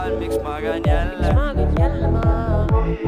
Miks magan jälle ma?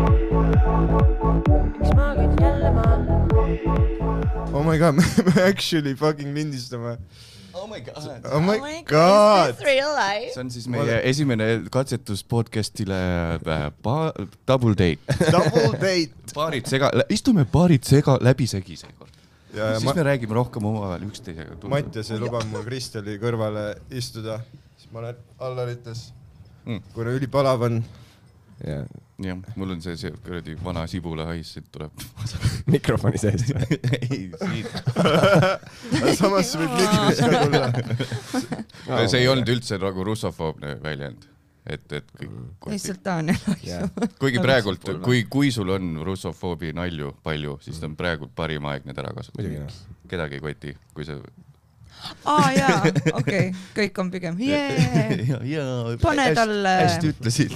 Oh my god, me actually fucking lindistame. Oh my god. Oh my god. See on siis meie esimene katsetus podcastile Double Date. Double date. Istume paarid läbisegi seekord. Siis me räägime rohkem omavahel üksteisega. Mattias ei luba mul Kristjali kõrvale istuda. Siis ma olen Allarites. Kuna ülipalav on. Jah, mul on see kuradi vana sibula hais, siit tuleb mikrofoni sees. Ei, siit. Samas võib midagis ka tulla. See ei olnud üldse nagu russofoobne väljend. Lihtsalt ta on kuigi praegult, kui sul on russofoobi nalju palju, siis on praegu parim aeg need ära kasutada. Kedagi ei koti, kui see... jaa, okei, kõik on pigem pane talle hästi ütlesid.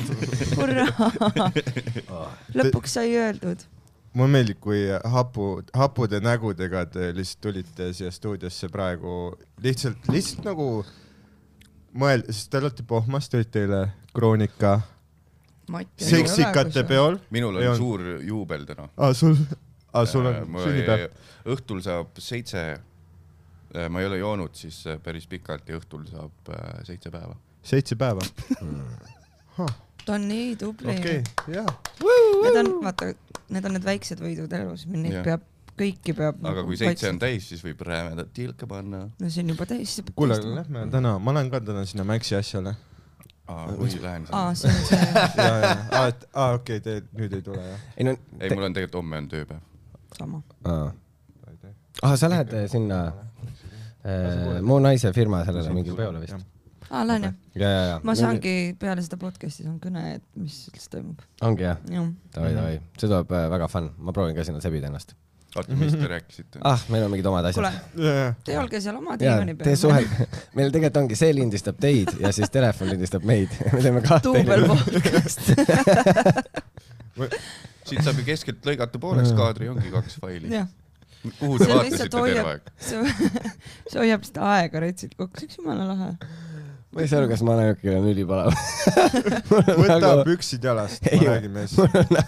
Lõpuks sai öeldud. Mulle meeldib, kui hapude nägudega te lihtsalt tulite siia stuudiosse praegu lihtsalt nagu sest te olete pohmas, te olite teile Kroonika seksikate peol. Minul on suur juubel täna. Sul on sünnipäev. Õhtul saab 7, ma ei ole joonud siis päris pikalt ja õhtul saab 7 päeva. 7 päeva? Ta on nii tubli. Okei, jah. Need on need väiksed võidud elus, kõiki peab... Aga kui 7 on täis, siis võib räämedat tilka panna. No see on juba täis. Kuule, lähme täna, ma lähen ka täna sinna Maxi asjale. Või lähen sinna. See on see. Okei, te nüüd ei tule, jah? Ei, mul on tegelikult homme on tööpäev. Sama. Sa lähed sinna mu naise firma sellele mingil peole vist? Lähen jah. Ma saangi peale seda podcasti saan kõne, et mis üldse toimub. Ongi jah? Davai. See tuleb väga fun. Ma proovin ka sinna sebida ennast. Oota, mis te rääkisite? Meil on mingid omad asjad. Te olge seal oma diivani peal. Tee suhel. Meil tegelikult ongi, see lindistab teid ja siis telefon lindistab meid. Me teeme kahte. Duubel podcast. Siit saab ju keskelt lõigata pooleks kaadri, ongi 2 faili. Jah. Kuhu te vaatasite terve aeg? See hoiab seda aega retsid kokku. See üks jumala lahe. Ma ei saa aru, kas ma näjukil on ülipalav. Võta püksid jalast, ma räägin mees.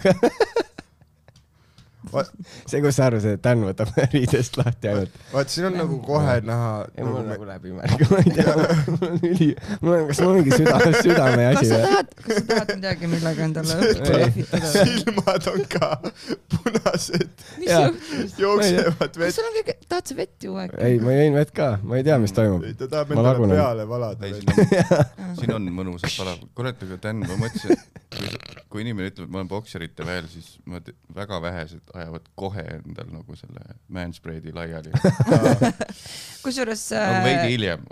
See, kus sa arvu, see Dan võtab riidest lahti ainult. Vaat, siin on nagu kohe näha... Mul on nagu läbimärg, ma ei tea, kas mul ongi südame asi. Kas sa tahad midagi, millega endale õhtu lähvitada? Silmad on ka punased. Mis juhtus? Jooksevad vett. Tahad sa vett juua? Ei, ma jõin vett ka, ma ei tea, mis toimub. Ta tahab endale peale valada. Siin on mõnusad palav. Kurat, aga Dan, ma mõtlesin, kui inimene ütleb, et ma olen bokserite väel, siis väga vähesed ajavad kohe endal nagu selle manspreadi laiali. Kusjuures... Nagu veidi hiljem.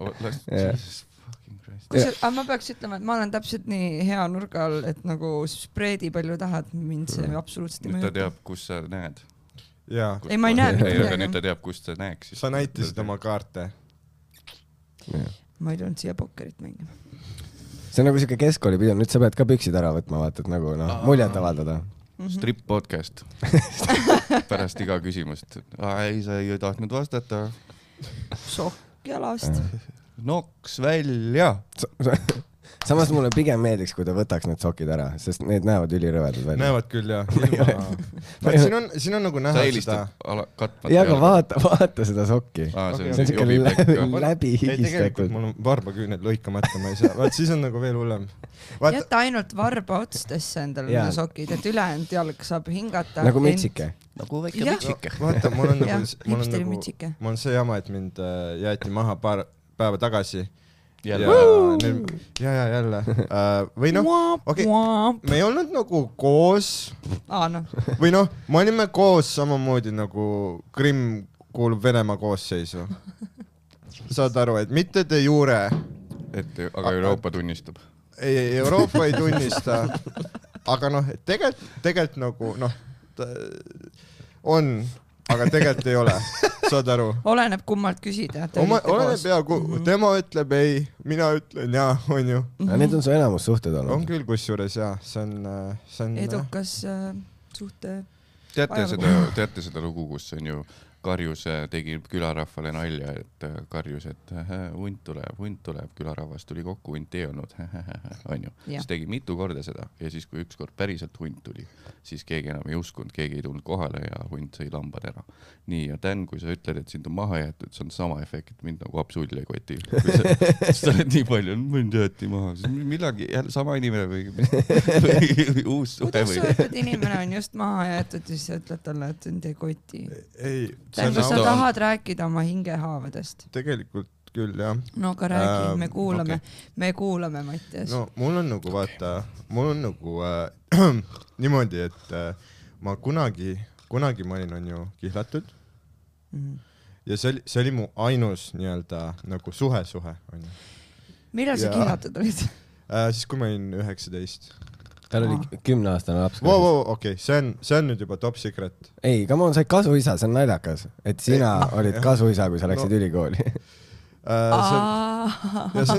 Ma peaks ütlema, et ma olen täpselt nii hea nurga all, et nagu spreedi palju tahad, mind see absoluutselt ei mõjuta. Nüüd ta teab, kus sa näed. Ei, ma ei näe mitte midagi. Nüüd ta teab, kus sa näeks. Sa näitasid oma kaarte. Ma ei tulnud siia pokkerit mängima. See on nagu siuke keskkooli pidu, nüüd sa pead ka püksid ära võtma, vaata, et nagu muljat avaldada. Strip podcast. Pärast iga küsimust. Ei, sa ei tahtnud vastata. Sokk jalast. Noks välja. Samas mulle pigem meeldiks, kui ta võtaks need sokid ära, sest need näevad ülirõvedad välja. Näevad küll, jah. Siin on nagu näha seda... Ja, aga vaata seda sokki. See on siuke läbi higistatud. Tegelikult mul on varbaküüned lõikamata, ma ei saa. Vaat siis on nagu veel hullem. Jätta ainult varba otstesse endale sokid, et ülejäänud jalg saab hingata. Nagu mitsike. Nagu väike mitsike. Vaata, mul on see jama, et mind jäeti maha paar päeva tagasi. Jälle. Või noh, me ei olnud nagu koos. Või noh, me olime koos samamoodi nagu Krimm kuulub Venemaa koosseisu. Saad aru, et mitte de jure. Aga Euroopa tunnistab. Ei, Euroopa ei tunnista. Aga noh, tegelikult nagu on, aga tegelikult ei ole. Saad aru? Oleneb kummalt küsida. Oleneb ja, tema ütleb ei, mina ütlen ja, on ju. Need on su enamus suhted olnud. On küll kusjuures, jah. See on... Edukas suhte... Teate seda lugu, kus on ju karjus, tegi külarahvale nalja, et karjus, et hunt tuleb, külarahvas tuli kokku, hunt ei olnud, onju. Siis tegi mitu korda seda ja siis, kui ükskord päriselt hunt tuli, siis keegi enam ei uskunud, keegi ei tulnud kohale ja hunt sõi lambad ära. Nii, ja Dan, kui sa ütled, et sind on maha jäetud, see on sama efekt, mind nagu absoluutselt ei koti. Sa oled nii palju, mind jäeti maha, siis millagi, jälle sama inimene või uus suhe või. Kuidas sa ütled, inimene on just maha jäetud, siis sa ütled talle, et sind ei koti? Ei, sa tahad rääkida oma hingehaavadest. Tegelikult küll, jah. No aga räägi, me kuulame, Mattias. No mul on nagu, vaata, niimoodi, et ma kunagi ma olin, on ju, kihlatud. Ja see oli mu ainus nii-öelda nagu suhe, on ju. Millal sa kihlatud olid? Siis, kui ma olin 19. Tal oli 10-aastane laps. Okei, see on nüüd juba top secret. Ei, come on, sa olid kasuisa, see on naljakas. Et sina olid kasuisa, kui sa läksid ülikooli. Kas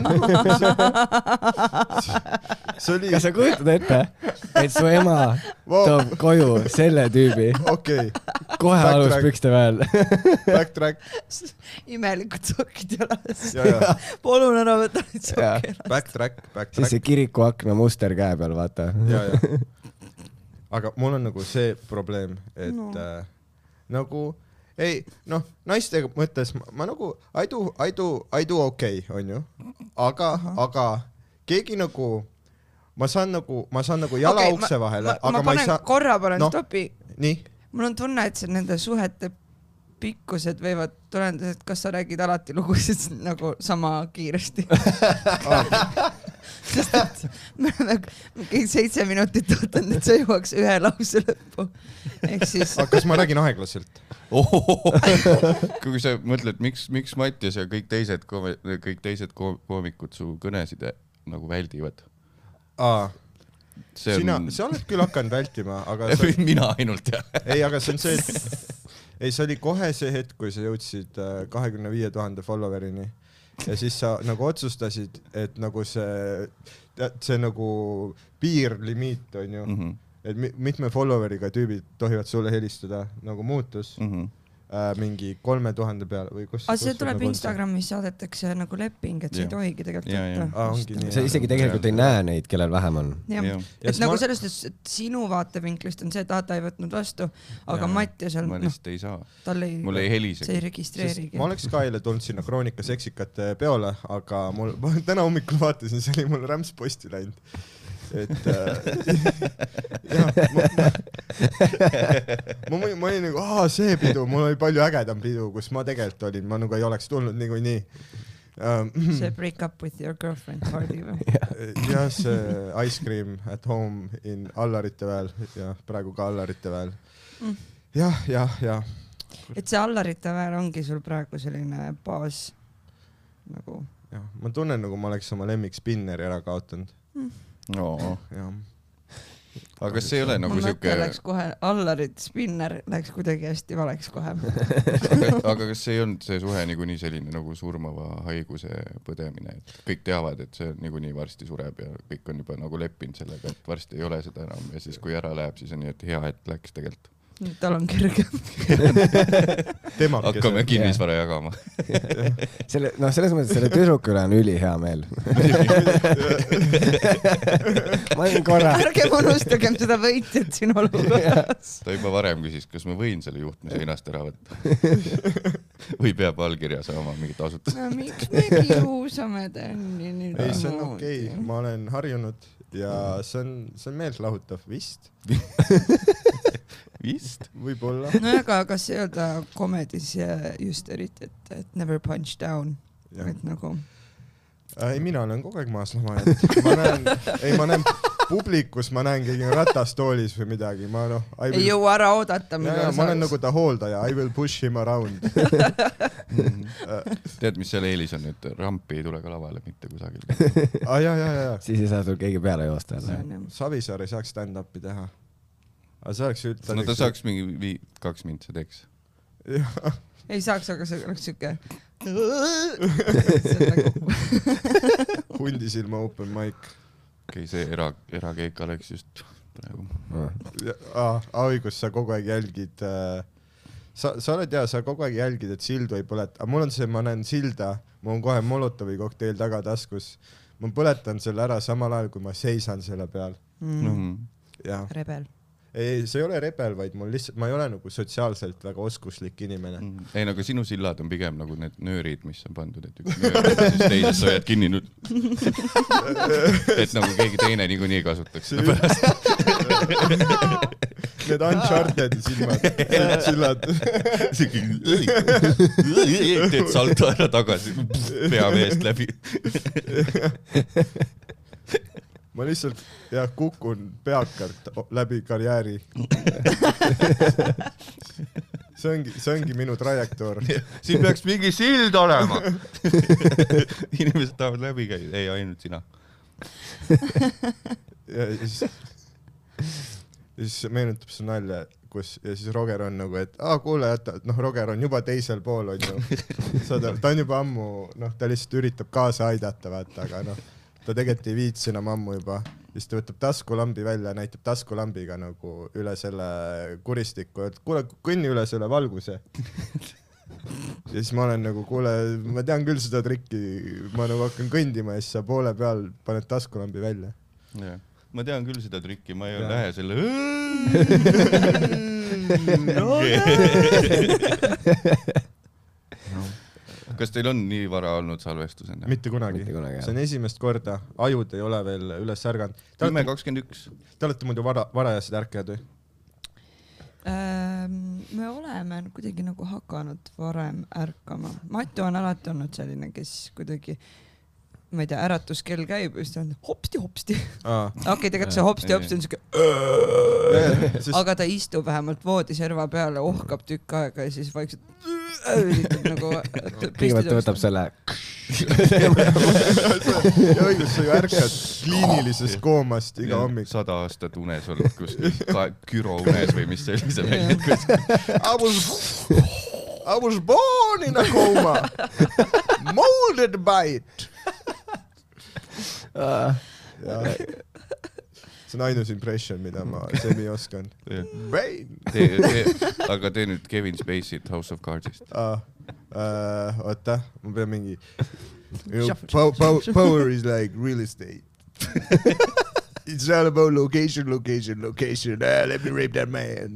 sa kujutad ette, et su ema toob koju selle tüübi? Okei. Kohe aluspükste väel. Backtrack. Imelikud sokid jalas. Palun ära võta neid sokke. Backtrack. Siis see kiriku akna muster käe peal, vaata. Aga mul on nagu see probleem, et nagu ei, noh, naistega mõttes ma nagu I do okay, on ju. Aga keegi nagu ma saan nagu jala ukse vahele, aga ma ei saa. Korra panen stopi. Nii. Mul on tunne, et nende suhete pikkused võivad tulenda, et kas sa räägid alati lugusid nagu sama kiiresti. Sest et me oleme kõik 7 minutit ootanud, et sa jõuaks ühe lause lõppu. Ehk siis... Kas ma räägin aeglaselt? Kui sa mõtled, miks Mattias ja kõik teised koomikud su kõnesid nagu väldivad? Sa oled küll hakanud vältima, aga... Mina ainult, jah. Ei, aga see on see, et see oli kohe see hetk, kui sa jõudsid 25 000 followerini. Ja siis sa nagu otsustasid, et nagu see nagu piirlimiit on ju, et mitme followeriga tüübid tohivad sulle helistada, nagu muutus mingi 3000 peale või kus. Aga see tuleb Instagramis saadetakse nagu leping, et see ei tohigi tegelikult. Sa isegi tegelikult ei näe neid, kellel vähem on. Et nagu sellest, et sinu vaatevinklist on see, et ta ei võtnud vastu, aga Mattiasel... Ma lihtsalt ei saa. Mul ei helise. See ei registreerigi. Ma oleks ka eile tulnud sinna Kroonika seksikate peole, aga täna hommikul vaatasin, see oli mul rämps posti läinud. Et ma olin nagu, see pidu, mul oli palju ägedam pidu, kus ma tegelikult olin, ma nagu ei oleks tulnud niikuinii. See break up with your girlfriend party või? Jah, see ice cream at home in Allarite väel ja praegu ka Allarite väel. Jah. Et see Allarite väel ongi sul praegu selline baas nagu... Jah, ma tunnen nagu ma oleks oma lemmik spinneri ära kaotanud. No. Aga kas see ei ole nagu siuke... Läks kohe Allarit spinner, läks kuidagi hästi valeks kohe. aga kas see ei olnud see suhe niikuinii selline nagu surmava haiguse põdemine, et kõik teavad, et see niikuinii varsti sureb ja kõik on juba nagu leppinud sellega, et varsti ei ole seda enam ja siis kui ära läheb, siis on nii, et hea, et läks tegelikult. Tal on kergem. Hakkame kinnisvara jagama. Selles mõttes selle tüdruku üle on üli hea meel. Ma olin korra. Ärgem unustagem seda võitjat siin olukorras. Ta juba varem küsis, kas ma võin selle juhtme seinast ära võtta. Või peab allkirja saama mingit asutust. No miks me kiusame Tänni nüüd? Ei, see on okei. Ma olen harjunud ja see on meeltlahutav vist. Vist? Võib-olla. No aga kas ei öelda komedis just eriti, et never punch down. Et nagu... Ei, mina olen kogu aeg maas lama. Ma näen publikus, ma näen keegi ratastoolis või midagi. Ei jõua ära oodata. Ma olen nagu ta hooldaja. I will push him around. Tead, mis seal eelis on, et rampi ei tule ka lavale mitte kusagil. Ja. Siis ei saa sul keegi peale joosta. Savisaar ei saaks stand-upi teha. Aga see oleks üldse... No ta saaks mingi 2 mintse teeks. Ei saaks, aga see oleks siuke... Hundisilma open mic. Okei, see erakeik oleks just praegu. Õigus, sa kogu aeg jälgid sa oled sa kogu aeg jälgid, et sildu ei põleta, aga mul on see, ma näen silda, mul on kohe Molotovi kokteil tagataskus, ma põletan selle ära samal ajal, kui ma seisan selle peal. Rebel. Ei, see ei ole rebel, vaid mul lihtsalt, ma ei ole nagu sotsiaalselt väga oskuslik inimene. Ei, aga sinu sillad on pigem nagu need nöörid, mis on pandud, et üks nöör, siis teisest hoiad kinni nüüd. Et nagu keegi teine niikuinii kasutaks seda pärast. Need Uncharted sillad. Teed salto ära tagasi, pea veest läbi. Ma lihtsalt kukun peakart läbi karjääri. See ongi minu trajektoor. Siin peaks mingi sild olema. Inimesed tahavad läbi käia, ei ainult sina. Ja siis meenutab see nalja, ja siis Roger on nagu, et kuule, Roger on juba teisel pool, on ju. Ta on juba ammu, ta lihtsalt üritab kaasa aidata, vaata, aga ta tegelikult ei viitsi enam ammu juba. Siis ta võtab taskulambi välja, näitab taskulambiga nagu üle selle kuristiku, et kuule, kõnni üle selle valguse. Ja siis ma olen nagu, kuule, ma tean küll seda trikki, ma nagu hakkan kõndima ja siis sa poole peal paned taskulambi välja. Ja. Ma tean küll seda trikki, ma ei lähe selle... Kas teil on nii vara olnud salvestusena? Mitte kunagi. See on esimest korda. Ajud ei ole veel üles ärganud. 10.21. Te olete muidu varajased ärkajad või? Me oleme kuidagi nagu hakanud varem ärkama. Matu on alati olnud selline, kes kuidagi, ma ei tea, äratuskell käib ja siis ta on hopsti. Okei, tegelikult see hopsti on siuke aga ta istub vähemalt voodiserva peale, ohkab tükk aega ja siis vaikselt nagu kõigepealt võtab selle ja õigus, sa ju ärkad kliinilisest koomast iga hommik. 100 aastat unes olnud kuskil Küro unes või mis see oli see välja I was born in a coma molded by it. See on ainus impression, mida ma semi oskan. Aga tee nüüd Kevin Spacey't House of Cards'ist. Oota, ma pean mingi power is like real estate. It's all about location. Let me rape that man.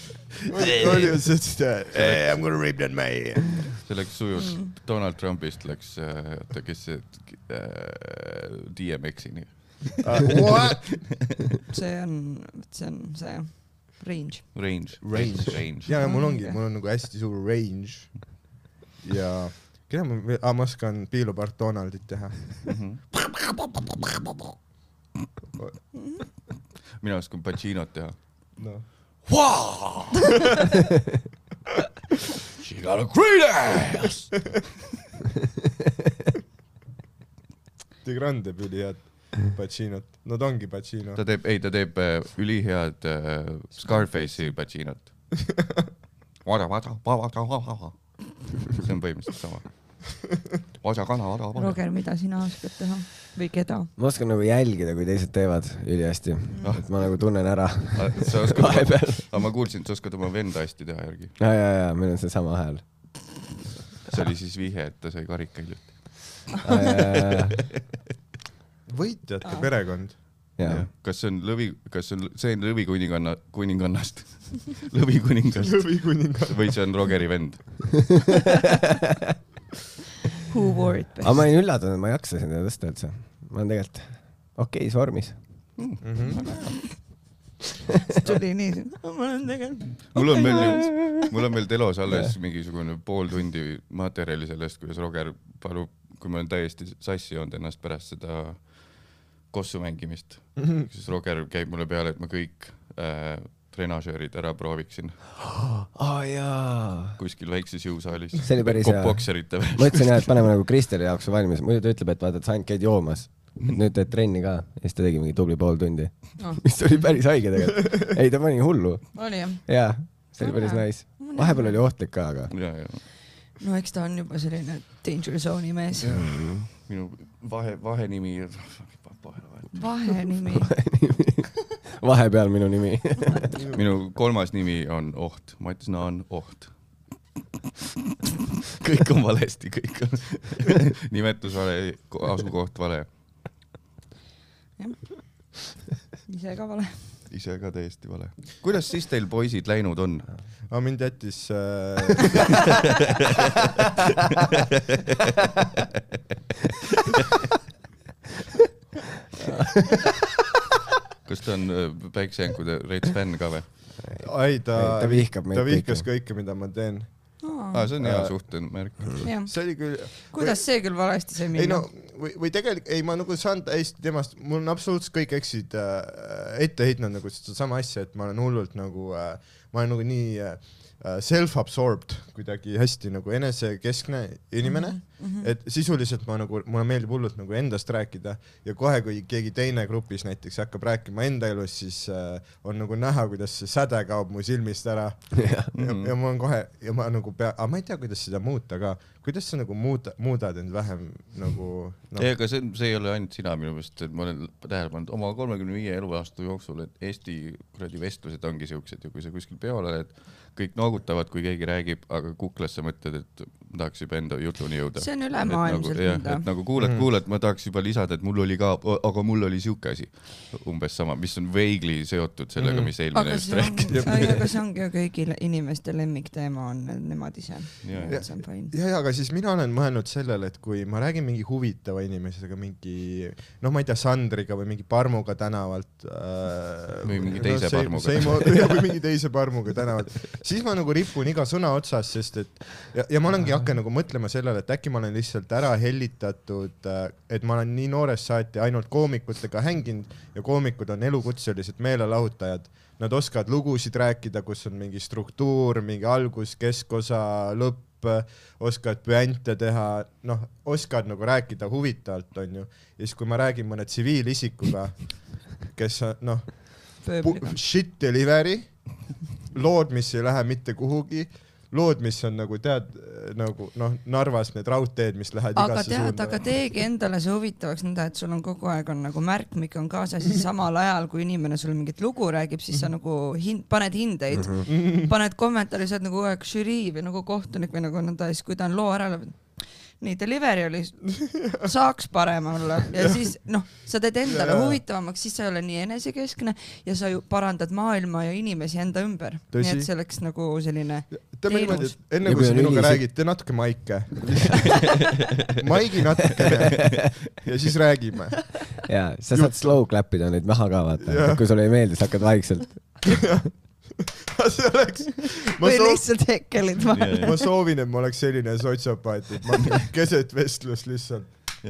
I'm gonna rape that man. See läks sujus. Donald Trumpist läks, kes see DMX-ini. What? See on see range. Ja mul on nagu hästi suur range. Ja keda ma oskan piilupart Donaldit teha. Mina oskan Pacinot teha. Wow! She got a great ass! Tigran teeb ülihead Pacinot. No ta ongi Pacino. Ta teeb ülihead Scarface'i Pacinot. See on põhimõtteliselt sama. Roger, mida sina oskad teha? Või keda? Ma oskan nagu jälgida, kui teised teevad ülihästi. Et ma nagu tunnen ära. Aga ma kuulsin, et sa oskad oma venda hästi teha järgi. Ja, meil on see sama hääl. See oli siis vihe, et ta sai karika hiljuti. Võitjate perekond. Kas see on lõvikuningannast? Lõvikuningast. Või see on Rogeri vend? Who wore it best? Aga ma olin üllatunud, ma ei jaksa sinna tõsta üldse. Ma olen tegelikult okeis vormis. Tuli nii, ma olen tegelikult. Mul on veel telos alles mingisugune pool tundi materjali sellest, kuidas Roger palub, kui ma olen täiesti sassi joonud ennast pärast seda kossu mängimist. Siis Roger käib mulle peale, et ma kõik trenažöörid ära prooviksin. Kuskil väikses jõusaalis. See oli päris hea. Ma ütlesin jah, et paneme nagu Kristeli jaoks valmis. Muidu ta ütleb, et vaata, et sa ainult käid joomas. Nüüd teed trenni ka. Ja siis ta tegi mingi tubli pool tundi. Mis oli päris haige tegelikult. Ei, ta pani hullu. Oli jah? Jaa, see oli päris nice. Vahepeal oli ohtlik ka, aga... No eks ta on juba selline danger zone'i mees. Minu vahenimi... Vahenimi? Vahepeal minu nimi. Minu kolmas nimi on Oht. Ma ütlesin, on Oht. kõik on valesti, kõik on nimetus vale, asukoht vale. Ise ka vale. Ise ka täiesti vale. Kuidas siis teil poisid läinud on? Mind jättis... Kas ta on päiksejänkude Rets fänn ka või? Ai, ta vihkas kõike, mida ma teen. See on hea suhten märk. See oli küll... Kuidas see küll valesti see minna? Või tegelikult, ma nagu saan täiesti temast, mul on absoluutselt kõik eksid ette heitnud nagu sama asja, et ma olen hullult nagu, ma olen nagu nii self-absorbed, kuidagi hästi nagu enesekeskne inimene, et sisuliselt mulle meeldib hullult nagu endast rääkida ja kohe, kui keegi teine grupis näiteks hakkab rääkima enda elus, siis on nagu näha, kuidas see säde kaob mu silmist ära ja ma on kohe, ja ma nagu ma ei tea, kuidas seda muuta ka, kuidas sa nagu muudad end vähem nagu Ega see ei ole ainult sina minu meelest, et ma olen tähele pannud oma 35 eluaasta jooksul, et Eesti kuradi vestlused ongi siuksed ja kui sa kuskil peol oled, kõik noogutavad, kui keegi räägib, aga kuklasse mõtled, et tahaks juba enda jutuni jõuda. See on ülemaailmselt mida. Et nagu kuuled, ma tahaks juba lisada, et mul oli ka, aga mul oli siuke asi. Umbes sama, mis on vaguely seotud sellega, mis eelmine just rääkida. Aga see ongi ju kõigil inimeste lemmikteema on nemad ise. Ja, aga siis mina olen mõelnud sellele, et kui ma räägin mingi huvitava inimesega, mingi, ma ei tea, Sandriga või mingi Parmuga tänavalt. Või mingi teise Parmuga. Või mingi teise Parmuga tänavalt. Siis ma nagu ripun iga sõna otsas, sest et ja ma olengi hakkan nagu mõtlema sellele, et äkki ma olen lihtsalt ära hellitatud, et ma olen nii noorest saati ainult koomikutega hänginud ja koomikud on elukutselised meelelahutajad. Nad oskavad lugusid rääkida, kus on mingi struktuur, mingi algus, keskosa, lõpp, oskavad püante teha, oskavad nagu rääkida huvitavalt, on ju. Ja siis kui ma räägin mõne tsiviilisikuga, kes shit delivery, lood, mis ei lähe mitte kuhugi, lood, mis on nagu tead, nagu Narvas need raudteed, mis lähevad igasse suunda. Aga teegi endale see huvitavaks nõnda, et sul on kogu aeg on nagu märkmik on kaasas ja samal ajal, kui inimene sul mingit lugu räägib, siis sa nagu paned hindeid, paned kommentaari, sa oled nagu kogu aeg žürii või nagu kohtunik või nagu nõnda, siis kui ta on loo ära lõpetanud. Nii, delivery oli, saaks parem olla ja siis sa teed endale huvitavamaks, siis sa ei ole nii enesekeskne ja sa ju parandad maailma ja inimesi enda ümber. Nii et see oleks nagu selline teenus. Enne kui sa minuga räägid, tee natuke maike. Maigi natukene ja siis räägime. Ja, sa saad slow clappida neid maha ka vaata, kui sulle ei meeldi, sa hakkad vaikselt. See oleks... Või lihtsalt hekkelid vahel. Ma soovin, et ma oleks selline sotsiopaat, et ma keset vestlust lihtsalt.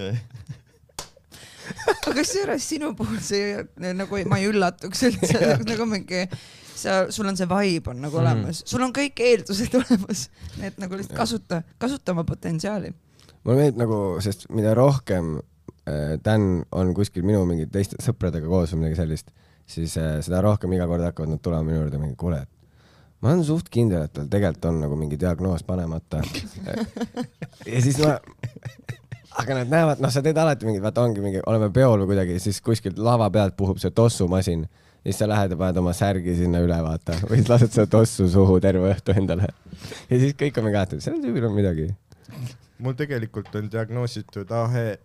Aga seejuures sinu puhul see nagu ma ei üllatuks üldse, nagu mingi, sul on see vibe on nagu olemas, sul on kõik eeldused olemas, et nagu lihtsalt kasuta oma potentsiaali. Mulle meeldib nagu, sest mida rohkem Dan on kuskil minu mingi teiste sõpradega koos või midagi sellist, siis seda rohkem iga kord hakkavad nad tulema minu juurde mingi kuule, et ma olen suht kindel, et tal tegelikult on nagu mingi diagnoos panemata. Ja siis aga nad näevad, sa teed alati mingi, vaata ongi mingi, oleme peol või kuidagi, siis kuskilt lava pealt puhub see tossumasin ja siis sa lähed ja paned oma särgi sinna üle, vaata, või siis lased seda tossu suhu terve õhtu endale. Ja siis kõik on mingi ahtnud, seal tüübil on midagi. Mul tegelikult on diagnoositud mul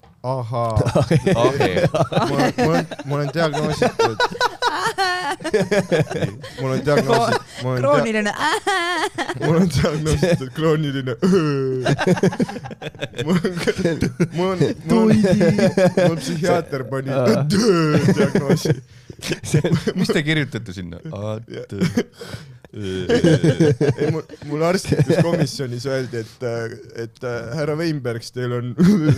on diagnoositud krooniline mul on diagnoositud krooniline mul psühhiaater pani diagnoosi. Mis te kirjutate sinna? Mul arstitus komisjonis öeldi, et härra Weinbergs, teil on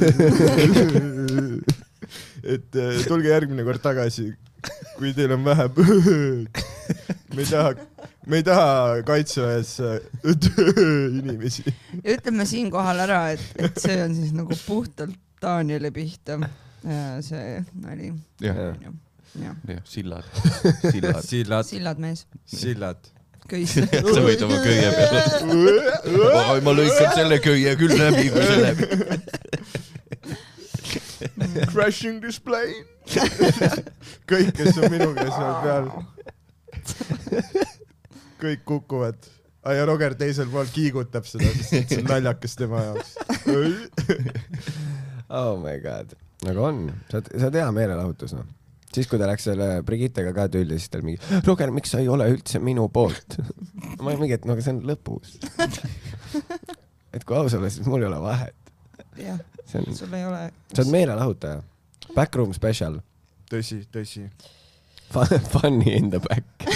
et tulge järgmine kord tagasi, kui teil on vähe me ei taha kaitseväes inimesi. Ja ütleme siinkohal ära, et see on siis nagu puhtalt Danieli pihta see nali. Jah, sillad mees. Sillad. Köisse. Sa võid oma köie peale. Ma lõikan selle köie küll läbi, kui see läbi. Crashing this plane. Kõik, kes on minuga seal peal. Kõik kukuvad. ja Roger teisel pool kiigutab seda, sest see on naljakas tema jaoks. Oh my god. Nagu on. Sa oled hea meelelahutus, noh. Siis, kui ta läks selle Brigittega ka tülli, siis tal mingi, Roger, miks sa ei ole üldse minu poolt? Ma olen mingi, et no, see on lõpus. Et kui aus olla, siis mul ei ole vahet. Jah, sul ei ole. Sa oled meelelahutaja. Backroom special. Tõsi. Funny in the back.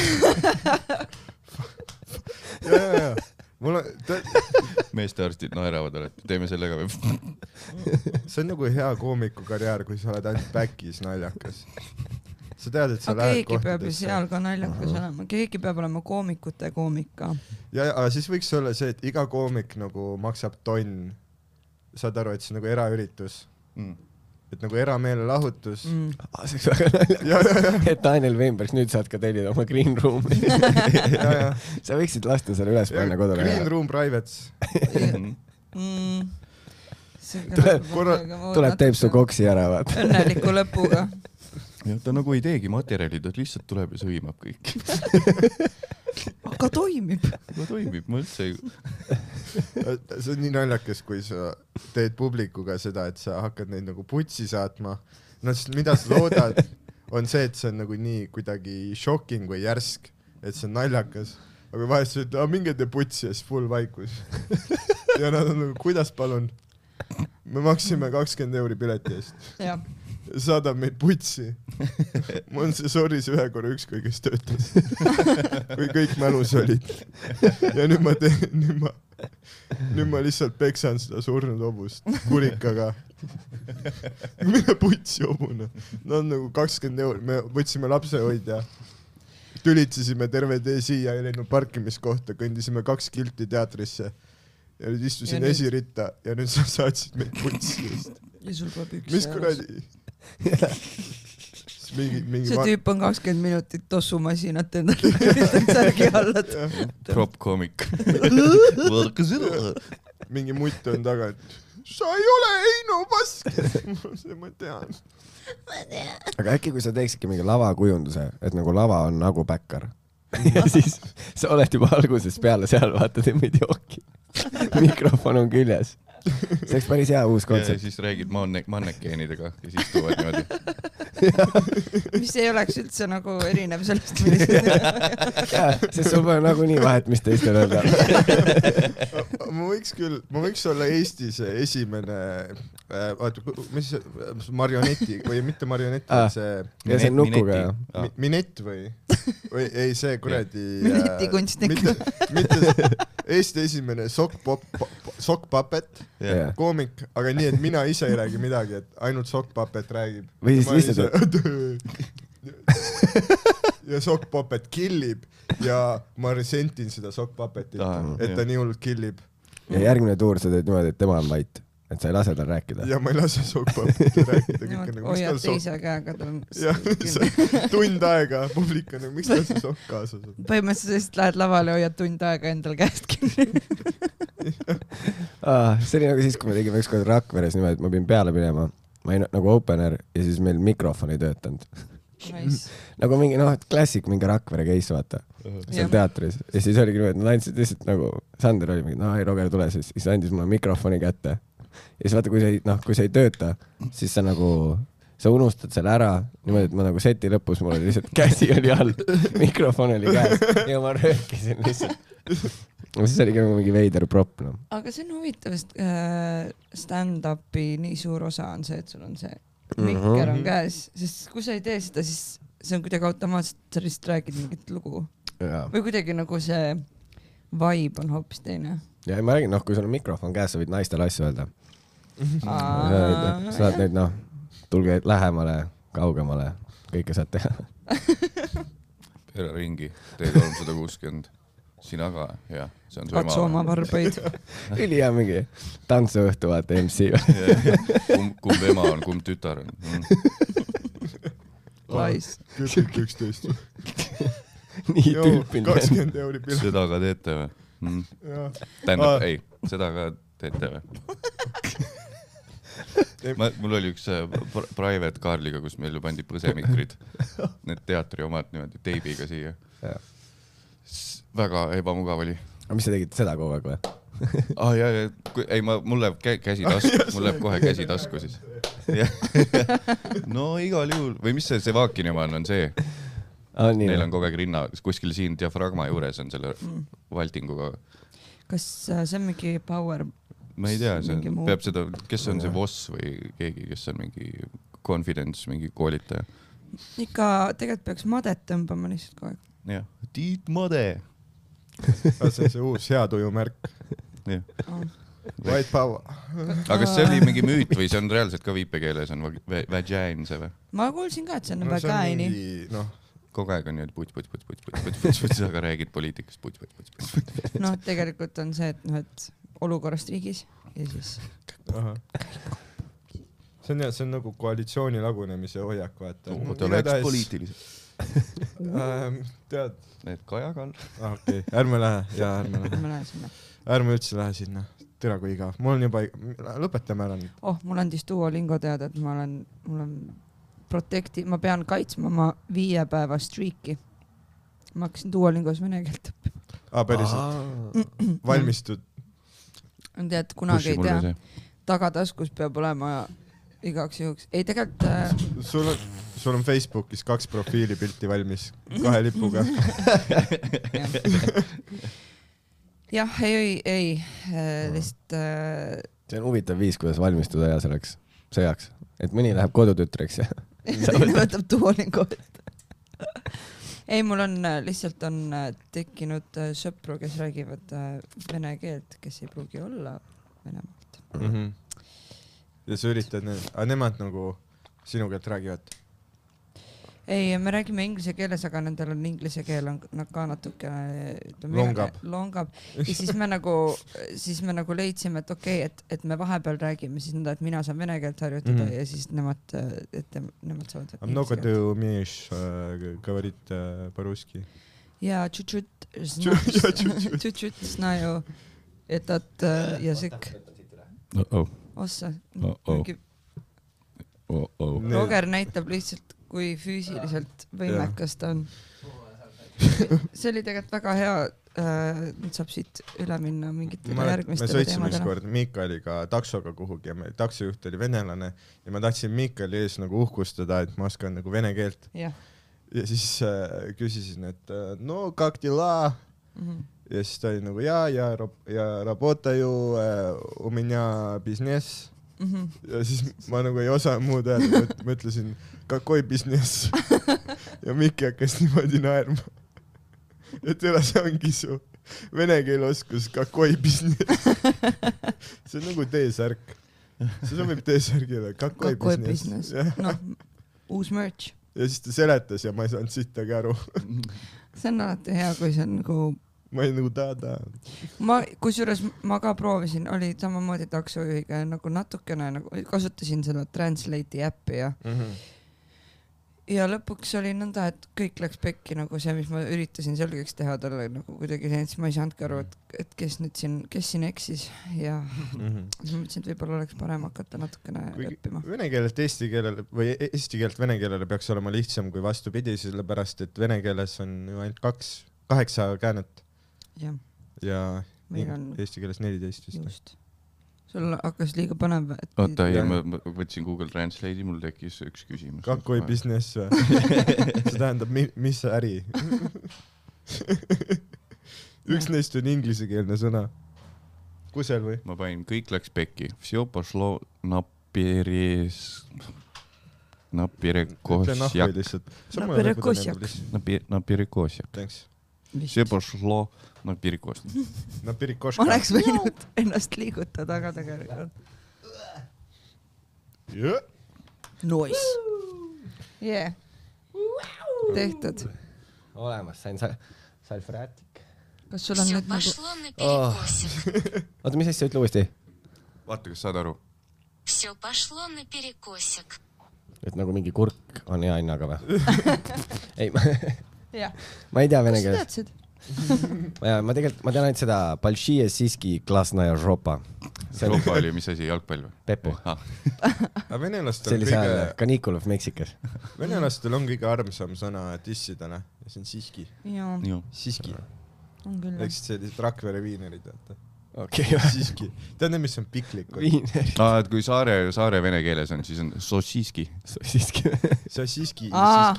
Ja. Mul on... Meestearstid naeravad, et teeme sellega või? See on nagu hea koomiku karjäär, kui sa oled ainult backis naljakas. Sa tead, et sa lähed keegi peab ju seal ka naljakas olema. Keegi peab olema koomikute koomika. Ja siis võiks olla see, et iga koomik nagu maksab tonn. Saad aru, et see on nagu eraüritus. Et nagu erameelelahutus. See oleks väga naljakas. Et Daniel Weinbergs nüüd saad ka tellida oma green room'i. Sa võiksid lasta selle üles panna kodule. Green room privates. Tuleb teeb su koksi ära, vaat. Õnneliku lõpuga. Ja, ta nagu ei teegi materjali, ta lihtsalt tuleb ja sõimab kõik. Aga toimib. Ma üldse ei... See on nii naljakas, kui sa teed publikuga seda, et sa hakkad neid nagu putsi saatma. No siis mida sa loodad, on see, et see on nagu nii kuidagi shocking või järsk, et see on naljakas. Aga vahest sa ütled, minge te putsi ja siis full vaikus. Ja nad on nagu, kuidas palun? Me maksime 20 € pileti eest. Jah. Saadab meid putsi. Mul on see sorris ühe korra ükskõi, kes töötas. Kui kõik mälus olid. Ja nüüd ma lihtsalt peksan seda surnud hobust kurikaga. Mine putsi hobune. No on nagu 20 €. Me võtsime lapsehoidja. Tülitsesime terve tee siia, ei leidnud parkimiskohta. Kõndisime 2 kilti teatrisse. Ja nüüd istusin esiritta ja nüüd sa saatsid meid putsi just. Ja sul peab üks mis kuradi? See tüüp on 20 minutit tossumasinat endale särgi allad. Prop komik. Mingi mutt on taga, et sa ei ole Heino Pask. Ma tean. Aga äkki kui sa teeksidki mingi lavakujunduse, et nagu lava on nagu bäkkar. Ja siis sa oled juba algusest peale seal, vaatad ja meid jooki. Mikrofon on küljes. See oleks päris hea uus kontsept. Ja siis räägid mannekeenidega ja siis tuuvad niimoodi. Mis ei oleks üldse nagu erinev sellest, millised. Sest sul pole nagu nii vahet, mis teistel öelda. Ma võiks olla Eestis esimene marioneti või mitte marioneti, see see nukuga. Minett või ei see kuradi minetikunstnik. Mitte Eesti esimene sokkpapet koomik, aga nii, et mina ise ei räägi midagi, et ainult sokkpapet räägib. Või siis lihtsalt ja sokkpapet killib ja ma resentin seda sokkpapetit, et ta nii hullult killib. Ja järgmine tuur sa teed niimoodi, et tema on vait, et sa ei lase tal rääkida. Ja ma ei lase sokkpapetit rääkida. Hoiad teise käega tal. Tund aega publik on, miks tal see sokk kaasas on? Põhimõtteliselt lähed lavale, hoiad tund aega endal käest kinni. See oli nagu siis, kui me tegime ükskord Rakveres niimoodi, et ma pidin peale minema. Ma olin nagu opener ja siis meil mikrofon ei töötanud. Nice. Nagu mingi, klassik, mingi Rakvere case, vaata. Seal teatris. Ja siis oligi niimoodi, nad andsid lihtsalt nagu, Sander oli mingi, ei, Roger tule, siis andis mulle mikrofoni kätte. Ja siis vaata, kui see ei tööta, siis sa nagu, sa unustad selle ära, niimoodi, et ma nagu seti lõpus, mul oli lihtsalt käsi oli all, mikrofon oli käes ja ma röökisin lihtsalt. Siis oli ka mingi veider prop. Aga see on huvitav, sest stand-upi nii suur osa on see, et sul on see mikker on käes, sest kui sa ei tee seda, siis see on kuidagi automaatselt, sa lihtsalt räägid mingit lugu. Või kuidagi nagu see vibe on hoopis teine. Ja ma räägin, kui sul on mikrofon käes, sa võid naistele asju öelda. Sa oled nüüd, tulge lähemale, kaugemale, kõike saad teha. Pere ringi, T360. Sina ka, jah. Katsu oma varbaid. Üli hea mingi tantsuõhtu, vaata MC. Kumb ema on, kumb tütar on. Lais. 11. Nii tüüpiline. 20 € pilet. Seda ka teete või? Tähendab, ei, seda ka teete või? Mul oli üks private Karliga, kus meil ju pandi põsemikrid. Need teatri omad niimoodi teibiga siia. Väga ebamugav oli. aga mis sa tegid seda kogu aeg või? Ei, mul läheb käsi tasku, mul läheb kohe käsi tasku siis. No igal juhul, või mis see Sevakini omal on see? Neil on kogu aeg rinna, kuskil siin diafragma juures on selle valtinguga. Kas see on mingi power? Ma ei tea, peab seda, kes on see Voss või keegi, kes on mingi confidence, mingi koolitaja. Ikka tegelikult peaks madet tõmbama lihtsalt kogu aeg. Jah, Tiit Made. See on see uus heatuju märk. White power. Aga kas see oli mingi müüt või see on reaalselt ka viipekeeles on vagine see või? Ma kuulsin ka, et see on vagini. Kogu aeg on nii, et puts, aga räägid poliitikast puts. No tegelikult on see, et olukorrast riigis ja siis... See on nagu koalitsiooni lagunemise hoiak, vaata. Ta läks poliitiliselt. Tead? Need Kaja Kall. Okei, ärme lähe. Ärme üldse lähe sinna. Tere kui igav. Mul on juba... Lõpetame ära nüüd. Mul andis Duolingo teada, et mul on protekti... Ma pean kaitsma oma 5 päeva streaki. Ma hakkasin Duolingos vene keelt õppima. Päriselt. Valmistud? Tead, kunagi ei tea. Tagataskus peab olema igaks juhuks. Ei, tegelikult... Sul on Facebookis 2 profiilipilti valmis 2 lipuga. Jah, ei. Lihtsalt... See on huvitav viis, kuidas valmistuda ja selleks sõjaks. Et mõni läheb kodutütreks ja... Võtab Duolingo. Ei, mul on lihtsalt tekkinud sõpru, kes räägivad vene keelt, kes ei pruugi olla Venemaalt. Ja sa üritad nemad nagu sinu keelt räägivad? Ei, me räägime inglise keeles, aga nendel on inglise keel on ka natuke longab. Ja siis me nagu leidsime, et okei, et me vahepeal räägime siis nõnda, et mina saan vene keelt harjutada ja siis nemad saavad. Много ты умеешь говорить по-русски? Я чуть-чуть знаю этот язык. Ossa. Roger näitab lihtsalt, kui füüsiliselt võimekas ta on. See oli tegelikult väga hea, nüüd saab siit üle minna mingitele järgmistele teemadele. Me sõitsime ükskord Miikaliga taksoga kuhugi ja taksojuht oli venelane ja ma tahtsin Miikali ees nagu uhkustada, et ma oskan nagu vene keelt. Ja siis küsisin, et no, как дела? Ja siis ta oli nagu ja работаю, у меня бизнес. Ja siis ma nagu ei osa muud öelda, mõtlesin, какой бизнес? Ja Mikki hakkas niimoodi naerma. Et see ongi su vene keele oskus, какой бизнес? See on nagu T-särk. See sobib T-särgile, какой бизнес? No, uus merch. Ja siis ta seletas ja ma ei saanud sittagi aru. See on alati hea, kui see on nagu... Ma ei nagu taada. Kusjuures ma ka proovisin, oli samamoodi taksojuhiga nagu natukene nagu kasutasin seda Translate'i äppi ja lõpuks oli nõnda, et kõik läks pekki nagu see, mis ma üritasin selgeks teha talle nagu kuidagi see, et ma ei saanudki aru, et kes siin eksis ja siis ma mõtlesin, et võib-olla oleks parem hakata natukene õppima. Vene keelelt eesti keelele või eesti keelt vene keelele peaks olema lihtsam kui vastupidi, sellepärast, et vene keeles on ju ainult 8 käänet. Ja eesti keeles 14 vist. Just. Sul hakkas liiga panev. Oota, ma võtsin Google Translate'i, mul tekkis üks küsimus. Kakoi business või? See tähendab, mis äri? Üks neist on inglisekeelne sõna. Kusel või? Ma panin, kõik läks pekki. Всё пошло наперекосяк. Thanks. Все пошло на перекос. На перекошка. Ma oleks võinud ennast liigutada ka tegelikult. Nois. Yeah. Tehtud. Olemas, sain salfräätik. Kas sul on nüüd nagu... Oota, mis asja ütle uuesti? Vaata, kas saad aru. Всё пошло на перекосик. Et nagu mingi kurk on hea hinnaga või? Ei, Ja. Ma ei tea vene keeles. Kas teadsid? Ma tean ainult seda Большие сиськи, классная жопа. Жопа oli mis asi, jalgpall või? Pepu. See oli seal Caniculov Meksikas. Venelastel on kõige armsam sõna tissidele ja see on siski. Joo. Siski. läksid sellised Rakvere viinerid, vaata. Okei. Siiski. Tead, mis on piklik? Viinerid. Et kui saare vene keeles on, siis on sossiski. Sossiski.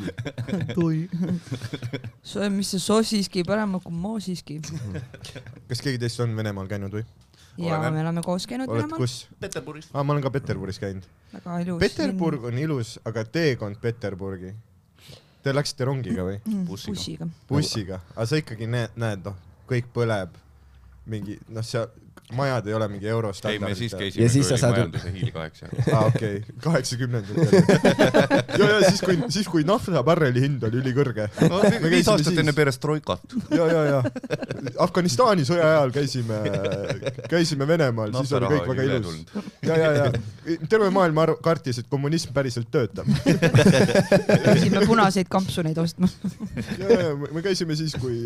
Mis see sossiski, parem kui moosiski. Kas keegi teist on Venemaal käinud või? Ja me oleme koos käinud Venemaal. Oled kus? Peterburis. Ma olen ka Peterburis käinud. Väga ilus. Peterburg on ilus, aga teekond Peterburgi. Te läksite rongiga või? Bussiga. Aga sa ikkagi näed, kõik põleb. Mingi, see majad ei ole mingi eurostandardid. Ei, me siis käisime, kui oli majanduse hiili 8. Okei, 80-ndatel. Ja siis kui nafta barreli hind oli ülikõrge. 5 aastat enne perestroikat. Ja. Afganistani sõja ajal käisime Venemaal, siis oli kõik väga ilus. Ja. Terve maailma kartis, et kommunism päriselt töötab. Käisime punaseid kampsuneid ostma. Ja, me käisime siis, kui...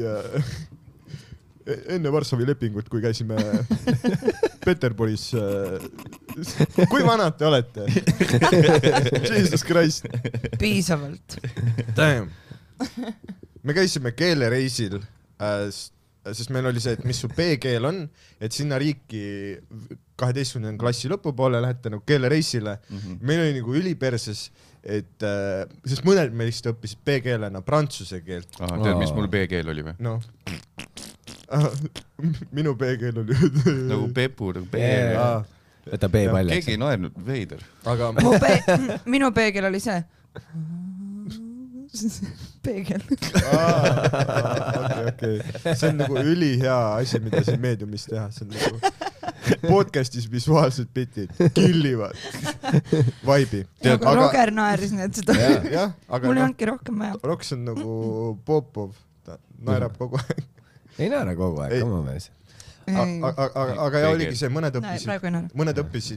enne Varssavi lepingut, kui käisime Peterburis. Kui vanad te olete? Jesus Christ. Piisavalt. Damn. Me käisime keelereisil, sest meil oli see, et mis su B-keel on, et sinna riiki 12. klassi lõpupoole lähete nagu keelereisile. Meil oli nagu üliperses, et sest mõned meist õppisid B-keelena prantsuse keelt. Tead, mis mul B-keel oli või? No. Minu B-keel oli nagu Pepu, nagu B. Võta B paljaks. Keegi ei naernud, veider. Aga minu B-keel oli see. B-keel. Okei. See on nagu ülihea asi, mida siin meediumis teha. See on nagu podcastis visuaalsed bitid killivad vaibi. Roger naeris need seda. Mul ei ongi rohkem vaja. Roks on nagu Popov. Ta naerab kogu aeg. Ei naera kogu aeg, oma mees. Aga oligi see, mõned õppisid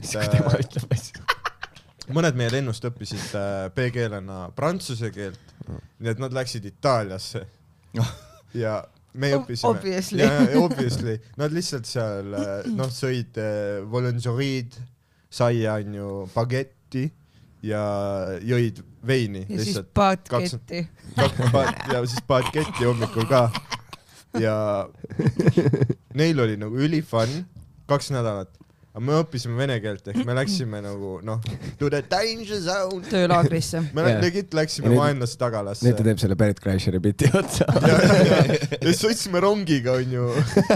mõned meie lennust õppisid B-keelena prantsuse keelt, nii et nad läksid Itaaliasse ja me õppisime obviously, nad lihtsalt seal sõid volonžoriid, saia on ju bagetti ja jõid veini ja siis paatketti ja siis paatketti hommikul ka. Ja neil oli nagu ülifun 2 nädalat, aga me õppisime vene keelt, ehk me läksime nagu to the danger zone töölaagrisse. Me legit läksime vaenlase tagalasse. Nüüd ta teeb selle Bert Kreischer'i biti otsa. Ja siis sõitsime rongiga, on ju.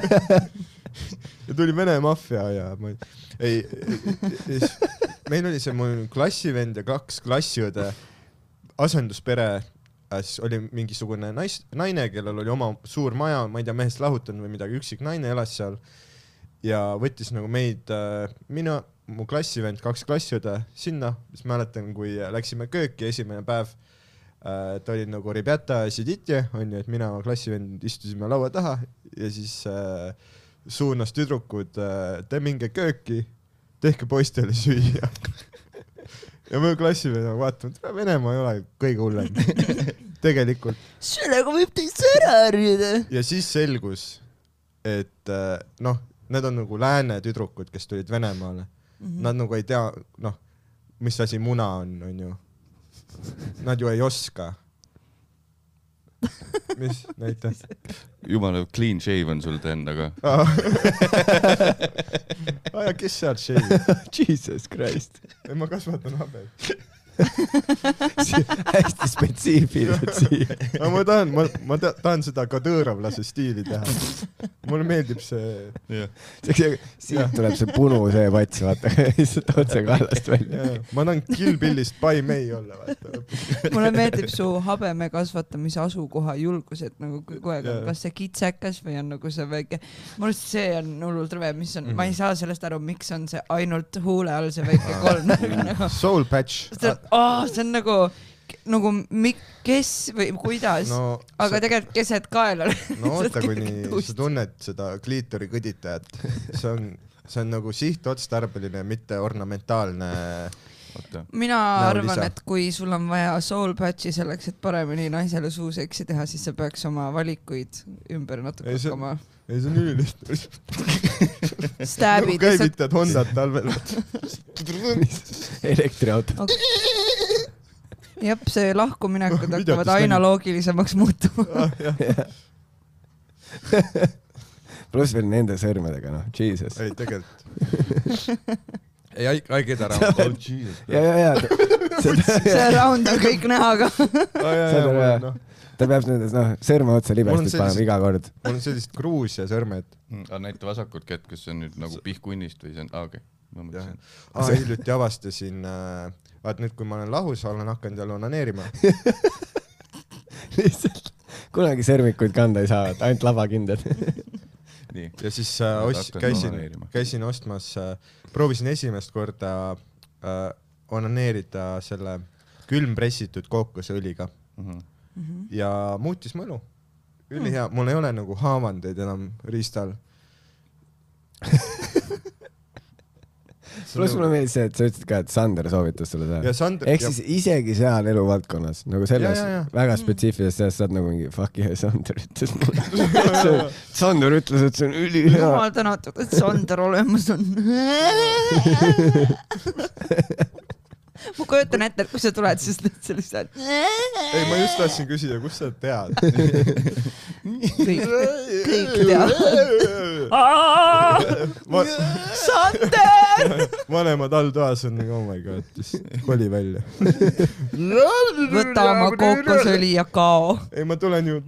Ja tuli Vene maffia ja meil oli see mul klassivend ja 2 klassiõde, asenduspere. Siis oli mingisugune naine, kellel oli oma suur maja, ma ei tea, mehest lahutanud või midagi, üksik naine elas seal ja võttis nagu meid, mu klassivend, 2 klassiõde sinna, siis mäletan, kui läksime kööki esimene päev, ta oli nagu ribjata siditje, on ju, et mina ja klassivend istusime laua taha ja siis suunas tüdrukud, te minge kööki, tehke poistele süüa. Ja mu klassivend vaatame, et Venemaa ei ole kõige hullem. Tegelikult. Sellega võib teist ära harjuda. Ja siis selgus, et need on nagu lääne tüdrukud, kes tulid Venemaale. Nad nagu ei tea, mis asi muna on ju. Nad ju ei oska. Mis? Näita. Jumala clean shave on sul endaga. Ja kes sealt shave? Jesus Christ. Ma kasvatan habe. Hästi spetsiifiliselt siia. Ma tahan seda kadõõravlase stiili teha. Mulle meeldib see. Siit tuleb see punu see pats, vaata, lihtsalt otse kaelast välja. Ma tahan Kill Billist By May olla, vaata. Mulle meeldib su habeme kasvatamise asukoha julgus, et nagu kogu aeg on kas see kitsekas või on nagu see väike. Mulle see on hullult rõve, mis on, ma ei saa sellest aru, miks on see ainult huule all see väike kolm. Soul patch. See on nagu kes või kuidas, aga tegelikult keset kaela. No oota, kuni sa tunned seda kliitori kõditajat. See on nagu sihtotstarbeline, mitte ornamentaalne. Mina arvan, et kui sul on vaja soul patchi selleks, et paremini naisele suuseksi teha, siis sa peaks oma valikuid ümber natuke hakkama. Ei, see on ülilihtne. Stäbid. Nagu käivitad Hondat talvel. Elektriauto. Jep, see lahkuminekud hakkavad aina loogilisemaks muutuma. pluss veel nende sõrmedega, noh, Jesus. ei, tegelikult. ei, I get around. Oh, Jesus. ja. see round on kõik näha ka. ta peab nendes, noh, sõrme otsa libestis panema iga kord. Mul on sellist Gruusia sõrmed. Näita vasakult kätt, kas see on nüüd nagu pihkunnist või see on, okei. Hiljuti avastasin, vaat nüüd, kui ma olen lahus, olen hakanud jälle onaneerima. Lihtsalt kunagi sõrmikuid kanda ei saa, ainult labakindad. ja siis käisin ostmas, proovisin esimest korda onaneerida selle külmpressitud kookosõõliga. Ja muutis mõnu. Ülihea, mul ei ole nagu haavandeid enam riistal. Pluss mulle meeldis see, et sa ütlesid ka, et Sander soovitas sulle seda. Ehk siis isegi seal eluvaldkonnas, nagu selles väga spetsiifilises seas saad nagu mingi fuck yeah, Sander ütles mulle. Sander ütles, et see on ülihea. Jumal tänatud, et Sander olemas on. Ma kujutan ette, et kui sa tuled, siis teed sellist häält. Ei, ma just tahtsin küsida, kus sa tead? Kõik teavad. Sander! Vanemad all toas on nagu, oh my god, koli välja. Võta oma kookosõli ja kao. Ei, ma tulen ju.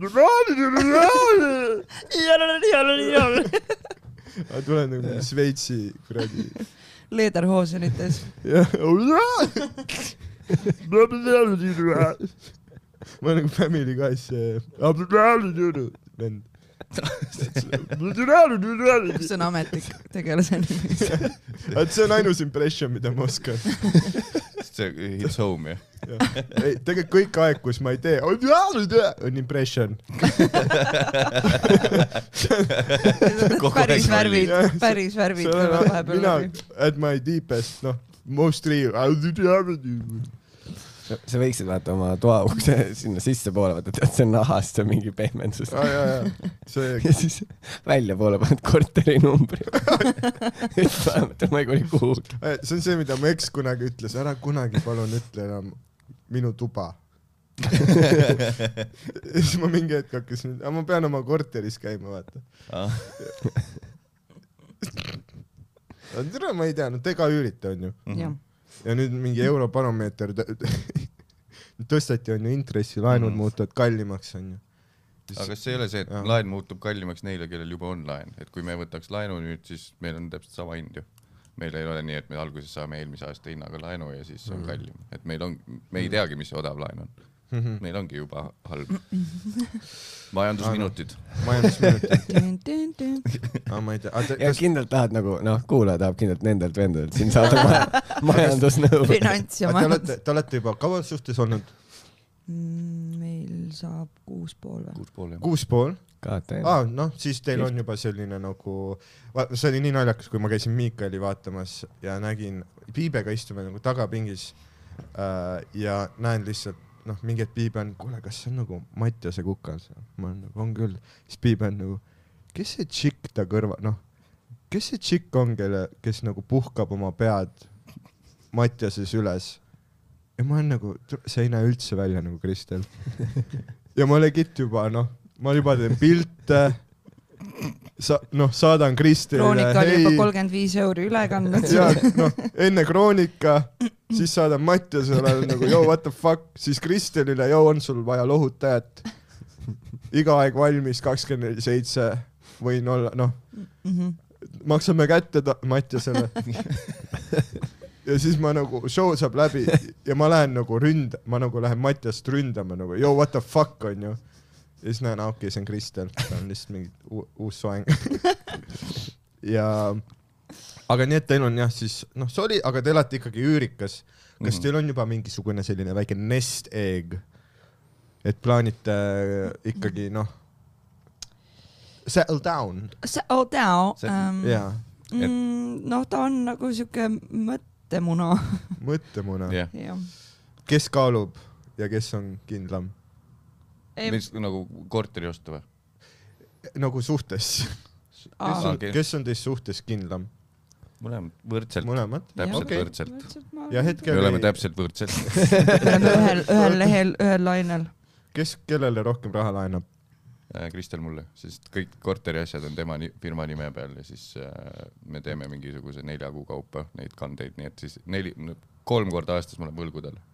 Ma tulen nagu Sveitsi kuradi. Leederhoosenites. Ma olen nagu Family Guy's vend. See on ametlik tegelase nimi. See on ainus impression, mida ma oskan. See hits home, jah? Ei, tegelikult kõik aeg, kus ma ei tee, on impression. Päris värvid. Mina at my deepest, noh, most real. Sa võiksid vaata oma toaukse sinna sisse poole, vaata tead, see on nahast, see on mingi pehmendus. Ja siis välja poole paned korteri numbri. Ma ei kuni kuhugi. See on see, mida mu eks kunagi ütles, ära kunagi palun ütle enam minu tuba. Ja siis ma mingi hetk hakkasin, ma pean oma korteris käima, vaata. Ma ei tea, no tega üürita on ju. Jah. Ja nüüd mingi Eurobaromeeter tõstati on ju intressilaenud muutuvad kallimaks on ju. Aga kas see ei ole see, et laen muutub kallimaks neile, kellel juba on laen? Et kui me võtaks laenu nüüd, siis meil on täpselt sama hind ju. Meil ei ole nii, et me alguses saame eelmise aasta hinnaga laenu ja siis on kallim. Et me ei teagi, mis see odav laen on. Meil ongi juba halb. Majandusminutid. Ma ei tea. Ja kindlalt tahad nagu, noh, kuulaja tahab kindlalt nendelt vendadelt siin saada majandusnõu. Finants ja majandus. Te olete juba kaua suhtes olnud? Meil saab 6,5. 6,5? Noh, siis teil on juba selline nagu, see oli nii naljakas, kui ma käisin Miikali vaatamas ja nägin, Piibega istume nagu tagapingis ja näen lihtsalt noh, mingi et Piibe on, kuule, kas see on nagu Mattiase kukas? Ma olen nagu, on küll. Siis Piibe on nagu, kes see tšikk ta kõrva, noh, kes see tšikk on, kes nagu puhkab oma pead Mattiases üles? Ja ma olen nagu, see ei näe üldse välja nagu Kristel. Ja ma legit juba, noh, ma juba teen pilte, saadan Kristelile. Kroonika oli juba 35 € üle kandnud. Ja, noh, enne Kroonika, siis saadan Mattiasele nagu, yo, what the fuck, siis Kristelile, yo, on sul vaja lohutajat. Iga aeg valmis 24/7 võin olla, noh, maksame kätte Mattiasele. Ja siis ma nagu, show saab läbi ja ma lähen nagu ma nagu lähen Mattiast ründama nagu, yo, what the fuck on ju. Ja siis näen, okei, see on Kristel, ta on lihtsalt mingi uus soeng. Ja aga nii, et teil on jah siis, noh, sorry, aga te olete ikkagi üürikas. Kas teil on juba mingisugune selline väike nest egg, et plaanite ikkagi, noh, settle down? Settle down? Jaa. Noh, ta on nagu siuke mõttemuna. Mõttemuna? Jah. Kes kaalub ja kes on kindlam? Nagu korteri ostu või? Nagu suhtes. Kes on teist suhtes kindlam? Mõlemad võrdselt. Mõlemad? Täpselt võrdselt. Ja hetkel me oleme täpselt võrdselt. Me oleme ühel lehel, ühel lainel. Kes kellele rohkem raha laenab? Kristel mulle, sest kõik korteri asjad on tema firma nime peal ja siis me teeme mingisuguse 4 kuu kaupa neid kandeid, nii et siis 3 korda aastas ma olen võlgu tal.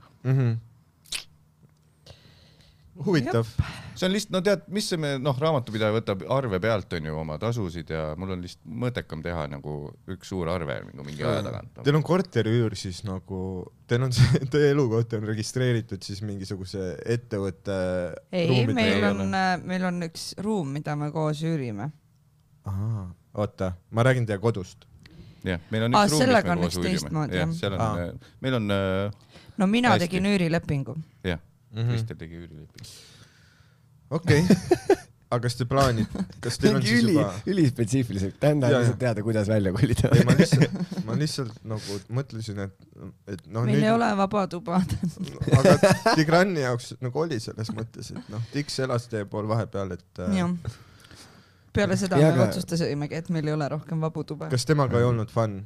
Huvitav. See on lihtsalt, no tead, mis see me, raamatupidaja võtab arve pealt on ju oma tasusid ja mul on lihtsalt mõttekam teha nagu üks suur arve mingi aja tagant. Teil on korteriüür siis nagu, teil on see, teie elukoht on registreeritud siis mingisuguse ettevõtte ruumidega? Meil on üks ruum, mida me koos üürime. Oota, ma räägin teie kodust. Jah, meil on üks ruum, sellega on üks teistmoodi. Meil on... No mina tegin üürilepingu. Jah. Kristel tegi üürilepingu. Okei. Aga kas te plaanid, kas teil on siis juba... Ülispetsiifiliselt, tähendab teada, kuidas välja kolida. Ma lihtsalt nagu mõtlesin, et meil ei ole vaba tuba. Aga Tigrani jaoks nagu oli selles mõttes, et Tiks elas teie pool vahepeal, et... Peale seda me otsustasimegi, et meil ei ole rohkem vabu tuba. Kas temaga ei olnud fun?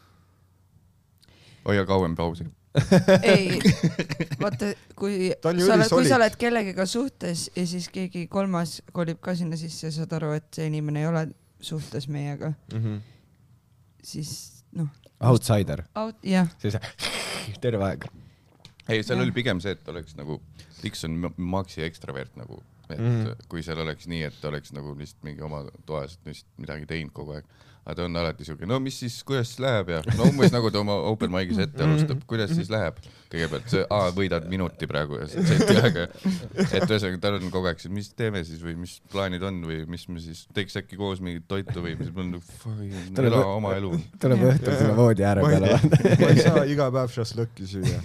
Hoia kauem pausi. Ei, vaata, kui sa oled kellegiga suhtes ja siis keegi kolmas kolib ka sinna sisse ja saad aru, et see inimene ei ole suhtes meiega, siis outsider. Jah. Terve aeg. Ei, seal oli pigem see, et oleks nagu, Tiks on maksi ekstravert nagu, et kui seal oleks nii, et oleks nagu lihtsalt mingi oma toas midagi teinud kogu aeg. Aga ta on alati siuke, no mis siis, kuidas siis läheb ja umbes nagu ta oma open mic'is ette alustab, kuidas siis läheb. Kõigepealt see, võidad minuti praegu ja see aega. Et ühesõnaga tal on kogu aeg, mis teeme siis või mis plaanid on või mis me siis teeks äkki koos mingit toitu või mis on ela oma elu. Tuleb õhtul sinna voodi ääre peale. Ma ei saa iga päev šašlõkki süüa.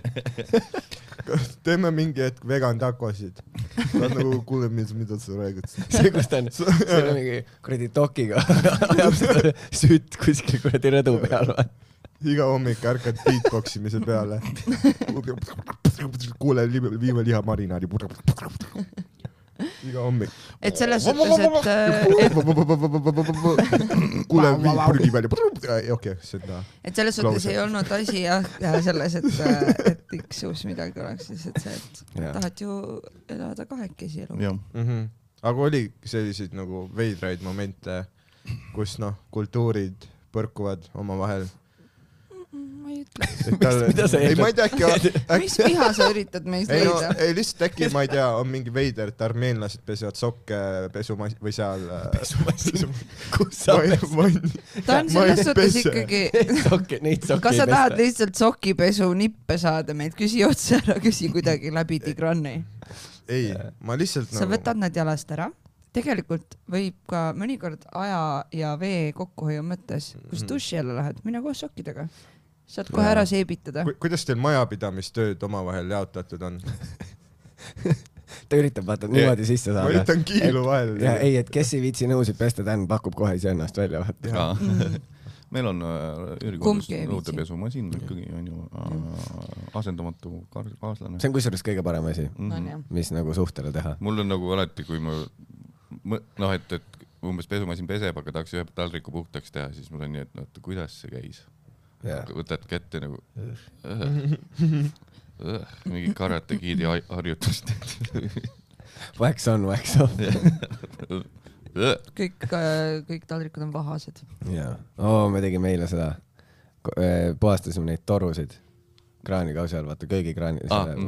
Teeme mingi hetk vegan takosid. Ta on nagu, kuule, mida sa räägid. See, kus ta on, see on mingi kuradi tokiga. Sütt kuskil kuradi rõdu peal. Iga hommik ärkad beatboximise peale. Kuule, viime liha marinaadi. Iga hommik. Et selles suhtes, et... Kuule, vii purgi välja. Okei, seda. Et selles suhtes ei olnud asi selles, et tiksus midagi oleks, et see, et tahad ju elada kahekesi elu. Aga oli selliseid nagu veidraid momente, kus kultuurid põrkuvad oma vahel. Ma ei ütle. Mida sa ei, ma ei tea, äkki... Mis viha sa üritad meist leida? Ei, lihtsalt äkki, ma ei tea, on mingi veider, et armeenlased pesevad sokke pesumas... või seal... Kus sa pesid? Ta on selles suhtes ikkagi... Kas sa tahad lihtsalt sokipesu nippe saada meid? Küsi otsa ära, küsi kuidagi läbi Tigrani. Ei, ma lihtsalt... Sa võtad nad jalast ära. Tegelikult võib ka mõnikord aja ja vee kokkuhoiu mõttes, kus duši jälle lähed, mine koos sokkidega. Saad kohe ära seebitada. Kuidas teil majapidamistööd omavahel jaotatud on? Ta üritab vaata niimoodi sisse saada. Ma üritan kiilu vahel. Ei, et kes ei viitsi nõusid pesta, Dan pakub kohe ise ennast välja. Meil on üürikodus nõudepesumasin ikkagi on ju asendamatu kaaslane. See on kusjuures kõige parem asi, mis nagu suhtele teha. Mul on nagu alati, kui ma et umbes pesumasin peseb, aga tahaks ühe taldriku puhtaks teha, siis mul on nii, et kuidas see käis. Võtad kätte nagu mingi karate giidi harjutust. Wax on. Kõik taldrikud on vahased. Me tegime eile seda. Puhastasime neid torusid. Kraanikausi all, vaata köögikraani.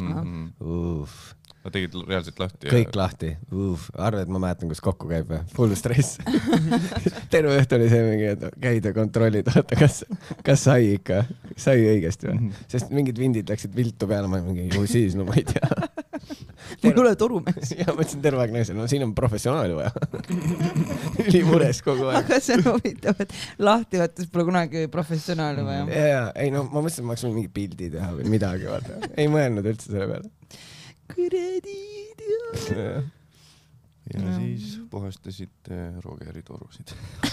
Nad tegid reaalselt lahti. Kõik lahti. Arve, et ma mäletan, kus kokku käib. Full stress. Terve õht oli see mingi, et käid ja kontrollid, kas sai ikka. Sai õigesti või? Sest mingid vindid läksid viltu peale, ma mingi, siis, no ma ei tea. Mul ei ole torumees. Ja ma ütlesin terve aeg naisele, no siin on professionaali vaja. Üli mures kogu aeg. Aga see on huvitav, et lahti võttes pole kunagi professionaali vaja. Ei, no ma mõtlesin, et ma hakkasin mingi pildi teha või midagi, vaata. Ei mõelnud üldse selle peale. Kredid ja siis puhastasite Rogeri torusid.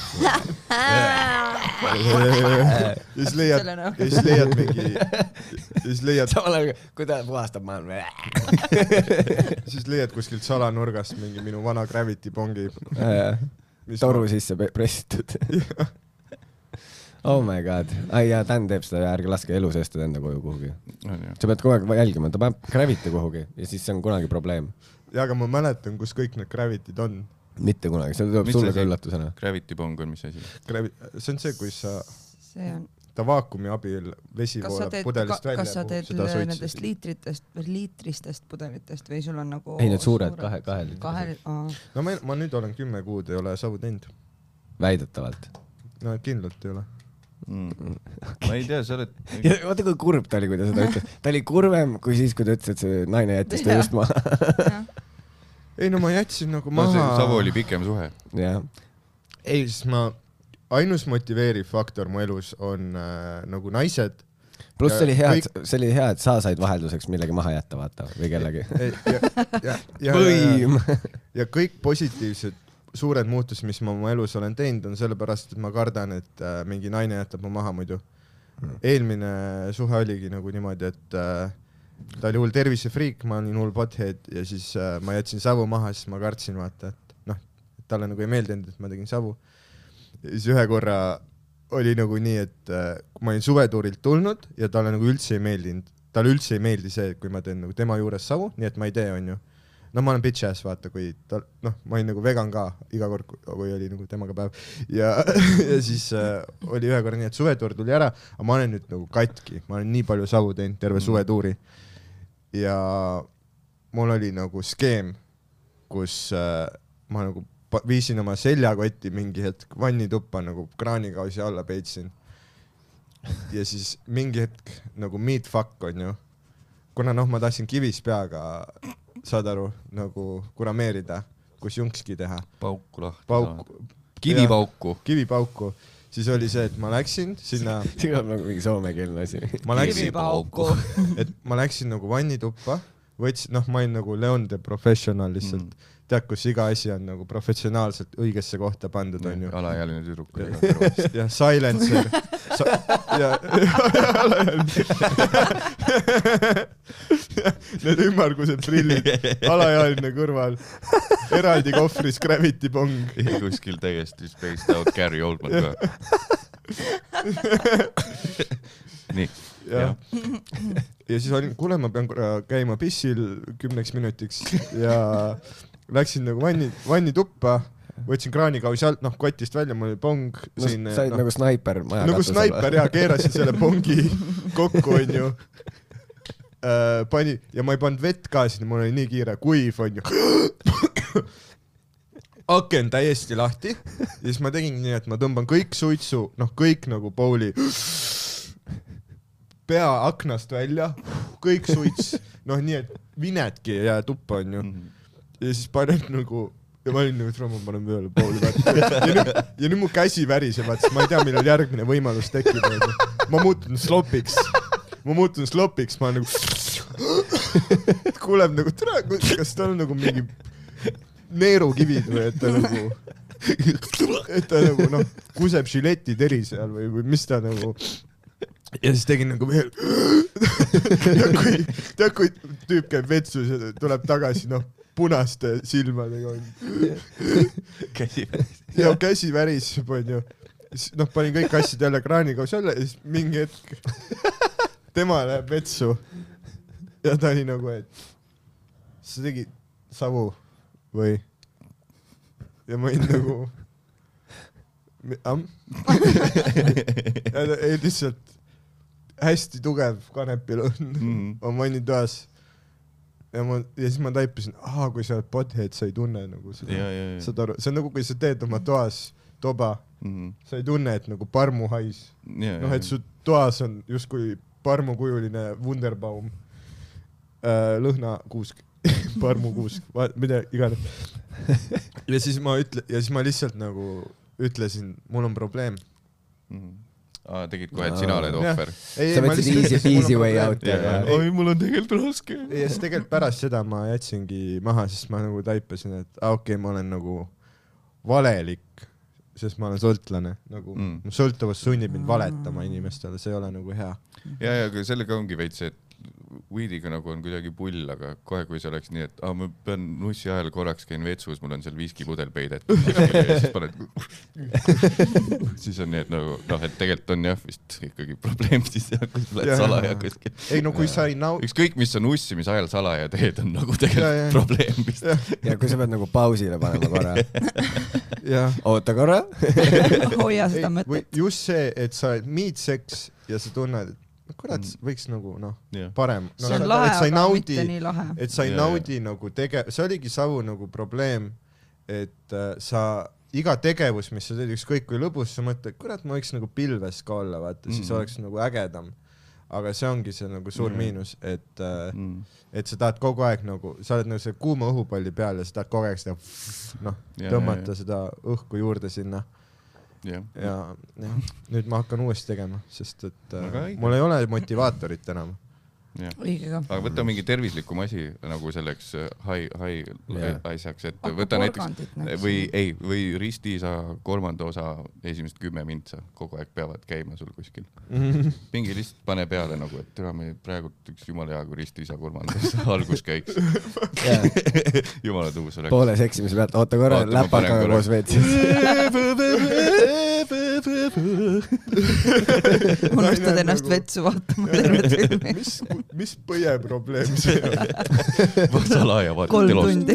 Siis leiad mingi... Samal ajal, kui ta puhastab maailma. Siis leiad kuskilt salanurgast mingi minu vana Gravity Bongi. Toru sisse pressitud. Oh my god. Ai jaa, Dan teeb seda ja ärge laske elu seestud enda koju kuhugi. Sa pead kogu aeg jälgima, ta paneb Gravity kuhugi ja siis see on kunagi probleem. ja aga ma mäletan, kus kõik need Gravitid on. Mitte kunagi, see tuleb sulle ka üllatusena. Gravity Bong on mis asi? See on see, kui sa ta vaakumi abil vesi voolab pudelist välja. Kas sa teed nendest liitristest pudelitest või sul on nagu... Ei, need suured, kahe. No ma nüüd olen 10 kuud, ei ole savu teinud. Väidetavalt. No kindlalt ei ole. Ma ei tea, sa oled... Vaata kui kurb ta oli, kui ta seda ütles. Ta oli kurvem kui siis, kui ta ütles, et see naine jättis ta just maha. Ei, no ma jätsin nagu maha... Savu oli pikem suhe. Ei, siis ma... Ainus motiveeriv faktor mu elus on nagu naised. Pluss see oli hea, et sa said vahelduseks millegi maha jätta, vaata, või kellegi. Ja kõik positiivsed suured muutused, mis ma oma elus olen teinud, on sellepärast, et ma kardan, et mingi naine jätab mu maha muidu. Eelmine suhe oligi nagu niimoodi, et ta oli hull tervisefriik, ma olin hull pothead ja siis ma jätsin savu maha, siis ma kartsin, vaata, et talle nagu ei meeldinud, et ma tegin savu. Siis ühe korra oli nagu nii, et ma olin suvetuurilt tulnud ja talle nagu üldse ei meeldinud. Talle üldse ei meeldi see, kui ma teen nagu tema juures savu, nii et ma ei tee, on ju. No ma olen bitch ass, vaata, kui ma olin nagu vegan ka iga kord, kui oli nagu temaga päev. Ja siis oli ühe korra nii, et suvetuur tuli ära, aga ma olen nüüd nagu katki. Ma olen nii palju savu teinud terve suvetuuri. Ja mul oli nagu skeem, kus ma nagu viisin oma seljakotti mingi hetk vannituppa nagu kraanikausi alla peitsin. Ja siis mingi hetk nagu meat fuck on ju. Kuna ma tahtsin kivis peaga, saad aru, nagu kurameerida, kus junkski teha. Pauku lahti. Kivipauku. Siis oli see, et ma läksin sinna... See on nagu mingi soomekeelne asi. Kivipauku. Et ma läksin nagu vannituppa, võtsin, ma olin nagu Leon the Professional lihtsalt. Tead, kus iga asi on nagu professionaalselt õigesse kohta pandud, on ju. Alajaline tüdruk. Ja silencer. Need ümmargused prillid, alajaline kõrval, eraldi kohvris Gravity Bong. Kuskil täiesti spaced out Gary Oldman ka. Nii. Ja siis olin, kuule, ma pean käima pissil 10 minutiks ja läksin nagu vannituppa, võtsin kraanikausi alt, kotist välja, mul oli pong. Said nagu snaiper maja nagu katusele. Nagu snaiper ja keerasin selle pongi kokku, on ju. Ja ma ei pannud vett ka sinna, mul oli nii kiire, kuiv, on ju. Aken täiesti lahti ja siis ma tegin nii, et ma tõmban kõik suitsu, kõik nagu pooli pea aknast välja, kõik suits, nii, et vinedki ja tuppa, on ju. Ja siis panen nagu, ja ma olin nagu, ma panen peale pooli. Ja nüüd mu käsi väriseb, et ma ei tea, millal järgmine võimalus tekib. Ma muutun slopiks, ma nagu kuuleb nagu, kas ta on nagu mingi neerukivid või et ta nagu, kuseb žileti teri seal või mis ta nagu... Ja siis tegin nagu veel ja kui tüüp käib vetsus ja tuleb tagasi, punaste silmadega käsi väris. Ja käsi väris, on ju. Panin kõik asjad jälle kraanikaus jälle ja siis mingi hetk tema läheb vetsu ja ta oli nagu, et sa tegid savu või? Ja ma olin nagu ja ta lihtsalt hästi tugev kanepil on mõni toas ja siis ma taipasin, kui sa oled pothead, sa ei tunne nagu seda. Saad aru, see on nagu, kui sa teed oma toas toba, sa ei tunne, et nagu parmuhais. Et su toas on justkui parmukujuline Wunderbaum, lõhnakuusk, parmukuusk, mida igane. Ja siis ma lihtsalt nagu ütlesin, mul on probleem. Tegid kohe, et sina oled ohver. Sa võtsid easy way out. Oi, mul on tegelikult raske. Ja siis tegelikult pärast seda ma jätsingi maha, sest ma nagu taipasin, et ma olen nagu valelik, sest ma olen sõltlane. Sõltuvus sunnib mind valetama inimestele, see ei ole nagu hea. Ja sellega ongi veits see, et weediga nagu on kuidagi pull, aga kohe kui see oleks nii, et ma pean nussi ajal korraks käin vetsus, mul on seal viskipudel peidetud ja siis paned siis on nii, et nagu et tegelikult on jah vist ikkagi probleem siis kui sa lähed salaja kuskil. Ei no kui sa ei ükskõik mis sa nussimise ajal salaja teed, on nagu tegelikult probleem vist. Ja kui sa pead nagu pausile panema korra. Oota korra. Hoia seda mõtet. Just see, et sa meet sex ja sa tunned, et kurat, võiks nagu parem. See on lahe, aga mitte nii lahe. Et sa ei naudi nagu see oligi Savu nagu probleem, et sa iga tegevus, mis sa teed, ükskõik kui lõbus, sa mõtled, kurat, ma võiks nagu pilves ka olla, vaata, siis oleks nagu ägedam. Aga see ongi see nagu suur miinus, et sa tahad kogu aeg nagu, sa oled nagu see kuuma õhupalli peal ja sa tahad kogu aeg seda tõmmata seda õhku juurde sinna. Ja nüüd ma hakkan uuesti tegema, sest et mul ei ole motivaatorit enam. Aga võta mingi tervislikum asi nagu selleks hai asjaks, et võta näiteks või ristiisa 3. osa esimest 10 mintsa kogu aeg peavad käima sul kuskil. Pingi lihtsalt pane peale nagu, et me praegu üks jumala hea, kui ristiisa 3. algus käiks. Jumala tuus oleks. Poole seksimise pealt, oota korra, läpakaga koos veetsis. Unustad ennast vetsu vaatama tervet filmi. Mis põje probleem see on? Salaja vaatad 3 tundi.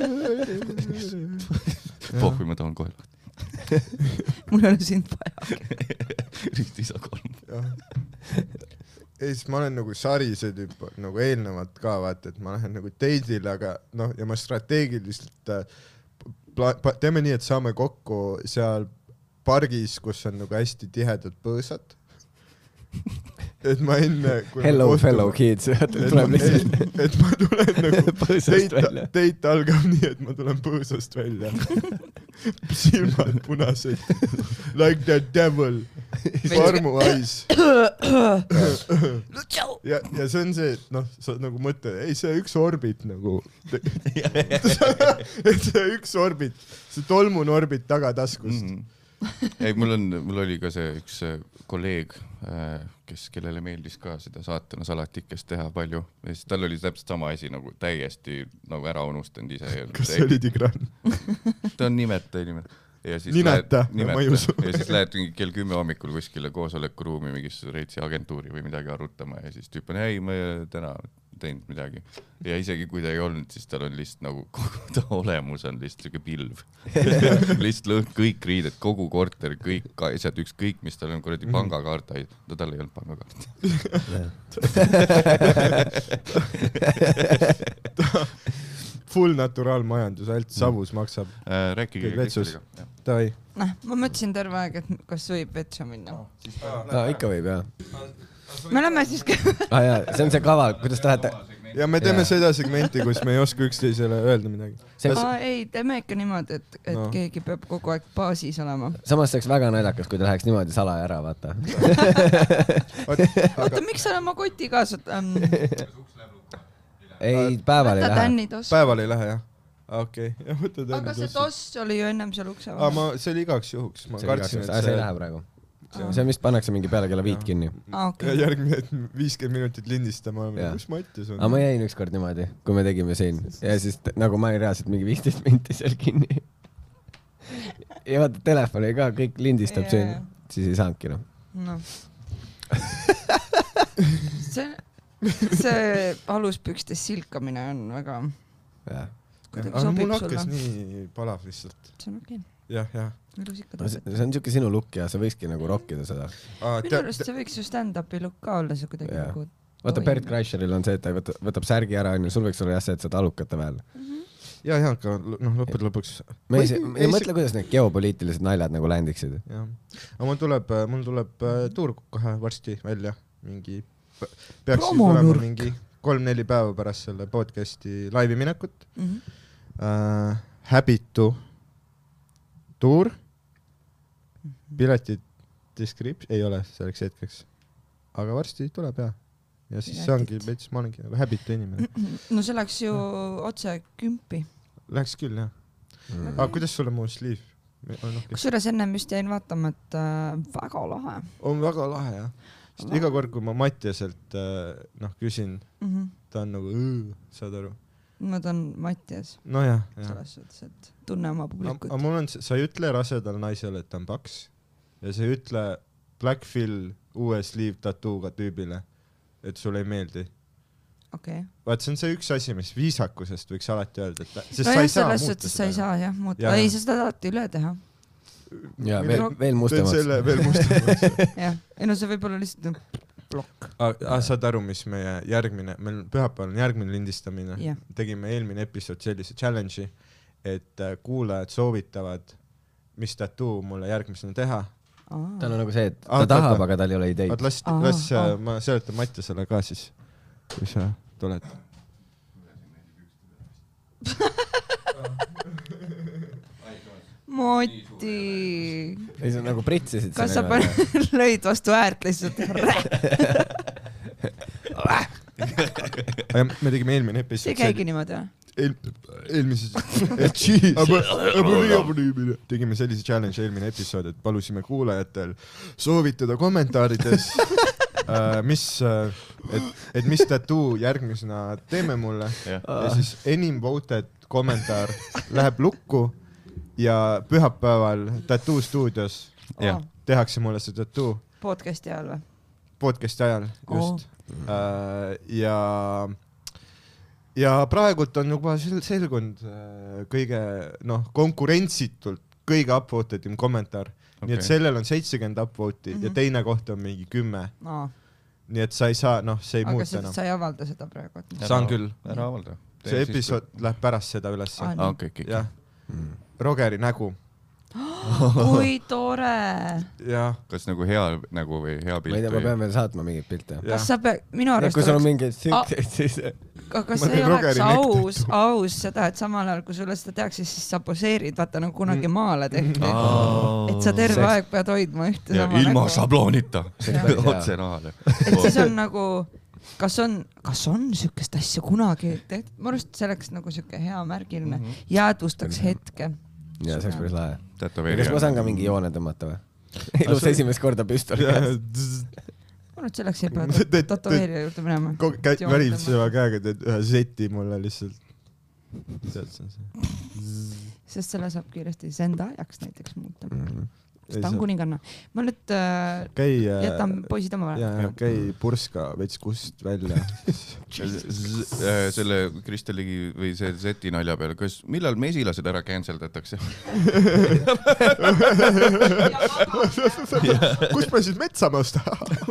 Pohvi ma tahan kohe lahti. Mul ei ole sind vaja. Ristiisa 3. Ei, siis ma olen nagu sarise tüüp, nagu eelnevalt ka vaata, et ma lähen nagu teidile, aga ja ma strateegiliselt teeme nii, et saame kokku seal pargis, kus on nagu hästi tihedad põõsad. Et ma enne hello fellow kids tuleb lihtsalt et ma tulen nagu teit algab nii, et ma tulen põõsast välja silmad punased like the devil farmu eyes ja see on see, et sa nagu mõtled, ei see üks orbit nagu et see üks orbit, see tolmune orbit tagataskust. Ei, mul oli ka see üks kolleeg, kellele meeldis ka seda saatana salatikest teha palju. Ja siis tal oli täpselt sama asi nagu täiesti nagu ära unustanud ise. Kas see oli Tigran? Ta on nimeta. Ja siis lähed kell 10 hommikul kuskile koosolekuruumi mingisse reitsi agentuuri või midagi arutama ja siis tüüp on, ei, ma täna teinud midagi. Ja isegi kui ta ei olnud, siis tal on lihtsalt nagu kogu ta olemus on lihtsalt siuke pilv. Lihtsalt kõik riided, kogu korter, kõik asjad, ükskõik mis tal on kuradi pangakaart, tal ei olnud pangakaart. Full naturaalmajandus, ainult Savus maksab. Rääkige vetsus. Ma mõtlesin terve aeg, et kas võib vetsu minna. Ikka võib, jah. Me oleme siis... see on see kava, kuidas tahate... Ja me teeme seda segmenti, kus me ei oska üksteisele öelda midagi. Ei, teeme ikka niimoodi, et keegi peab kogu aeg baasis olema. Samas see oleks väga naljakas, kui ta läheks niimoodi salaja ära, vaata. Oota, miks sa oma koti kaasad? Ei, päeval ei lähe. Päeval ei lähe, jah. Okei. Aga see toss oli ju ennem seal ukse vahel. See oli igaks juhuks. See ei lähe praegu. See vist pannakse mingi peale kella 5 kinni. Ja järgmine 50 minutit lindistama. Kus Mattis on? Aga ma jäin ükskord niimoodi, kui me tegime siin. Ja siis nagu ma ei reaalselt mingi 15 minti seal kinni. Ja vaata, telefoni ka kõik lindistab siin. Siis ei saanudki, noh. See aluspükstes silkamine on väga... Aga mul hakkas nii palav lihtsalt. See on okei. Jah. See on siuke sinu look ja sa võikski nagu rockida seda. Minu arust see võiks ju stand-upi look ka olla, see kuidagi nagu... Vaata, Bert Kreischeril on see, et ta võtab särgi ära, sul võiks olla jah see, et sa talukate väel. Ja, aga lõpuks... Ma ei mõtle, kuidas need geopoliitilised naljad nagu ländiksid. Aga mul tuleb tuur kohe varsti välja. Peaks tulema mingi 3-4 päeva pärast selle podcasti laivi minekut. Habitu tuur, piletid description, ei ole selleks hetkeks, aga varsti tuleb ja siis see ongi, ma olengi nagu habitu inimene. No see läks ju otse 10. Läks küll, jah. Aga kuidas sulle mu sleeve? Kusjuures ennem just jäin vaatama, et väga lahe. On väga lahe, jah. iga kord, kui ma Mattiaselt küsin, ta on nagu, saad aru? Ma ta on Mattias. Nojah, selles suhtes, et tunne oma publikut. Aga mul on, sa ei ütle rasedal naisele, et ta on paks ja sa ei ütle Black Phil uue sleeve tattooga tüübile, et sulle ei meeldi. Okay. Vaat see on see üks asi, mis viisakusest võiks alati öelda, et sest no sa ei saa muuta seda. Sa ei saa jah muuta. Ei, sa seda alati üle teha. Ja veel mustamaks. Veel mustamaks. jah, ei no see võib olla lihtsalt blokk. Saad aru, mis meie meil pühapäeval on järgmine lindistamine. Yeah. Tegime eelmine episood sellise challenge'i, et kuulajad soovitavad, mis tattoo mulle järgmisena teha. Tal on nagu see, et ta tahab, aga tal ei ole ideid. Las ma seletan Mattiasele ka siis. Kui sa tuled. Moti. Ei, see on nagu pritsisid. Kas sa lõid vastu äärt lihtsalt? Me tegime eelmine episood. See käigi niimoodi, eelmises tegime sellise challenge eelmine episood, et palusime kuulajatel soovitada kommentaarides mis tattoo järgmisena teeme mulle ja siis enim voted kommentaar läheb lukku ja pühapäeval tattoo stuudios tehakse mulle see tattoo. Podcasti ajal või? Podcasti ajal, just. Ja praegult on juba selgunud kõige, konkurentsitult kõige upvoted kommentaar. Nii et sellel on 70 upvote'i ja teine koht on mingi 10. Nii et sa ei saa, see ei muuta enam. Aga sa ei avalda seda praegu? Saan küll. Ära avalda. See episood läheb pärast seda ülesse. Okay. Rogeri nägu. Kui tore! Kas nagu hea nägu või hea pilt? Ma ei tea, ma pean veel saatma mingit pilte. Kas sa pead, minu arust kui sul on mingid sükteid, siis... Kas see ei oleks aus seda, et samal ajal, kui sulle seda tehakse, siis sa poseerid, vaata nagu kunagi maale tehti. Et sa terve aeg pead hoidma ühte sama nägu. Ilma šabloonita. Otse nahale. Et siis on nagu, kas on sükest asja kunagi tehtud? Ma arust selleks nagu süke hea märgiline jäädvustaks hetke. Ja see oleks päris lahe. Kas ma saan ka mingi joone tõmmata või? Ilus esimest korda püstol käes. Ma nüüd selleks ei pea tatoveerija juurde minema. Värib seda käega, teed ühe seti mulle lihtsalt. Sest selle saab kiiresti enda ajaks näiteks muuta. Sest ta on kuninganna. Ma nüüd jätan poisid oma vahel. Käi purska veits kust välja. Selle Kristel Ligi või see seti nalja peale, millal mesilased ära canceldatakse? Kus ma siis metsa mõsta?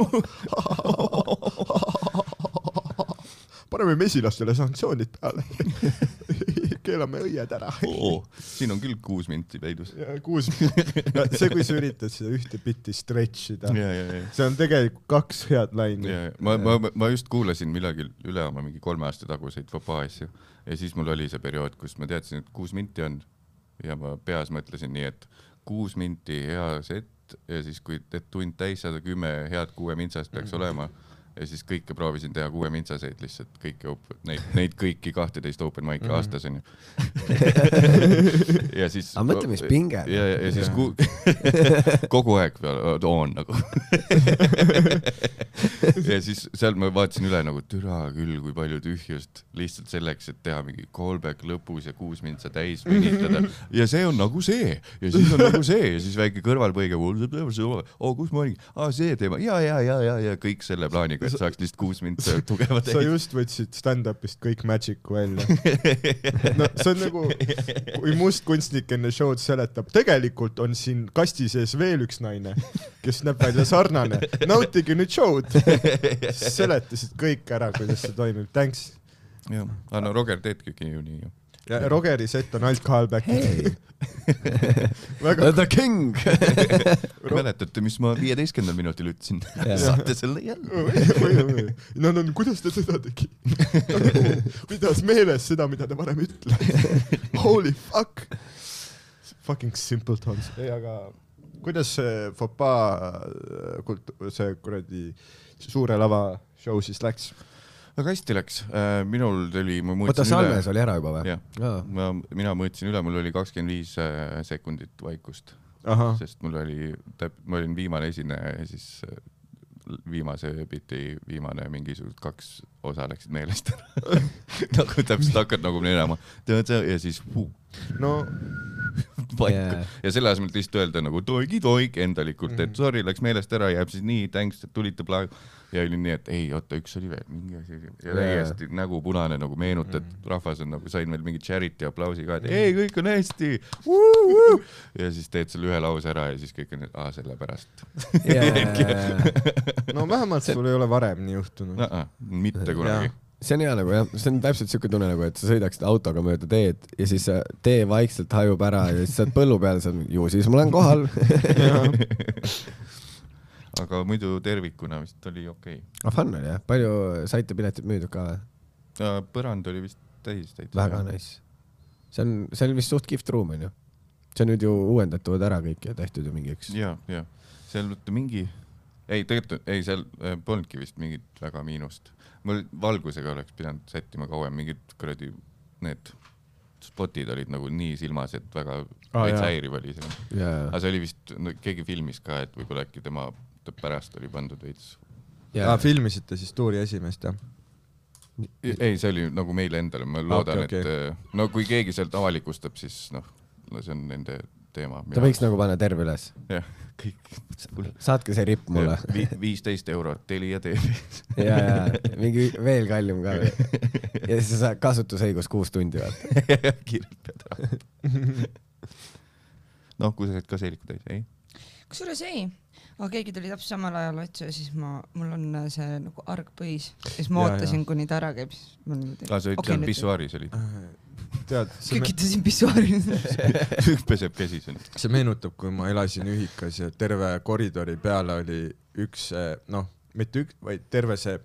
Paneme mesilastele sanktsioonid peale. Keelame õied ära. Siin on küll 6 minti peidus. 6. See, kui sa üritad seda ühte bitti stretchida, see on tegelikult 2 head laini. Ma just kuulasin millalgi üle oma mingi 3 aasta taguseid vaba asju ja siis mul oli see periood, kus ma teadsin, et 6 minti on ja ma peas mõtlesin nii, et 6 minti hea set ja siis kui tund täis saada 10 head 6 mintsast peaks olema ja siis kõike proovisin teha 6 mintsaseid lihtsalt neid kõiki 12 open mic'i aastas on ju. Ja siis aga mõtle, mis pinge. Ja siis kogu aeg on nagu. Ja siis seal ma vaatasin üle nagu türa küll, kui palju tühjust lihtsalt selleks, et teha mingi callback lõpus ja 6 mintsa täis venitada. Ja see on nagu see ja siis on nagu see ja siis väike kõrvalpõige kus ma olin? See teema ja kõik selle plaaniga et saaks lihtsalt 6 mintsa tugeva teid. Sa just võtsid stand-upist kõik Magicu välja. No, see on nagu, kui must kunstnik enne show'd seletab, tegelikult on siin kasti sees veel üks naine, kes näeb välja sarnane. Nautige nüüd show'd. Seletasid kõik ära, kuidas see toimib. Thanks. Jah, no Roger teedki ju nii ju. Ja Rogeri set on alt callback. Hey. The king. Mäletate, mis ma 15. minutil ütlesin? Saate selle jälle. No, kuidas te seda tegi? Pidas meeles seda, mida te varem ütle. Holy fuck. Fucking simpletons. Ei, aga kuidas see Fopa see kuradi suure lava show siis läks? Väga hästi läks. Minul tuli, ma mõõtsin üle. Salmes oli ära juba või? Mina mõõtsin üle, mul oli 25 sekundit vaikust. Sest ma olin viimane esineja ja siis viimase biti viimane mingisugused 2 osa läksid meelest ära. Nagu täpselt hakkad nagu minema ja siis no paika. Ja selle asemel lihtsalt öelda nagu toik endalikult, et sorry, läks meelest ära, jääb siis nii, thanks, et tulite plaag. Ja oli nii, et ei, oota, üks oli veel mingi asi. Ja täiesti nägu punane nagu meenutad, rahvas on nagu, sain veel mingi charity aplausi ka, et ei, kõik on hästi. Ja siis teed selle ühe lause ära ja siis kõik on, selle pärast. No vähemalt sul ei ole varem nii juhtunud. Mitte kunagi. See on hea nagu jah, see on täpselt siuke tunne nagu, et sa sõidaksid autoga mööda teed ja siis tee vaikselt hajub ära ja siis saad põllu peale, ju siis ma olen kohal. Aga muidu tervikuna vist oli okei. Fun oli jah, palju saite piletid müüdud ka või? Põrand oli vist täis. Väga nice. See on vist suht kihvt ruum on ju. See on nüüd ju uuendatud ära kõik ja tehtud ju mingi üks. Ja. Seal mingi... Ei, tegelikult seal polnudki vist mingit väga miinust. Mul valgusega oleks pidanud sättima kauem, mingid kuradi need spotid olid nagu nii silmas, et väga häiriv oli see. Aga see oli vist, keegi filmis ka, et võib-olla äkki tema pärast oli pandud veits. Filmisite siis tuuri esimest, jah? Ei, see oli nagu meile endale. Ma loodan, et no kui keegi sealt avalikustab, siis see on nende teema. Ta võiks nagu panna terve üles. Jah, kõik. Saatke see ripp mulle. 15 eurot Telia TV. Ja, mingi veel kallim ka. Ja siis sa kasutusõigus 6 tundi vaata. Kiirelt pead rahvata. Noh, kui sa said ka seeliku täis, ei? Kusjuures ei. Aga keegi tuli täpselt samal ajal otsa ja siis mul on see nagu argpõis. Siis ma ootasin, kuni ta ära käib. Sa olid seal pissuaaris olid? Kükitasin pissuaaris. Peseb käsi siin. See meenutab, kui ma elasin ühikas ja terve koridori peale oli üks, mitte üks, vaid terve see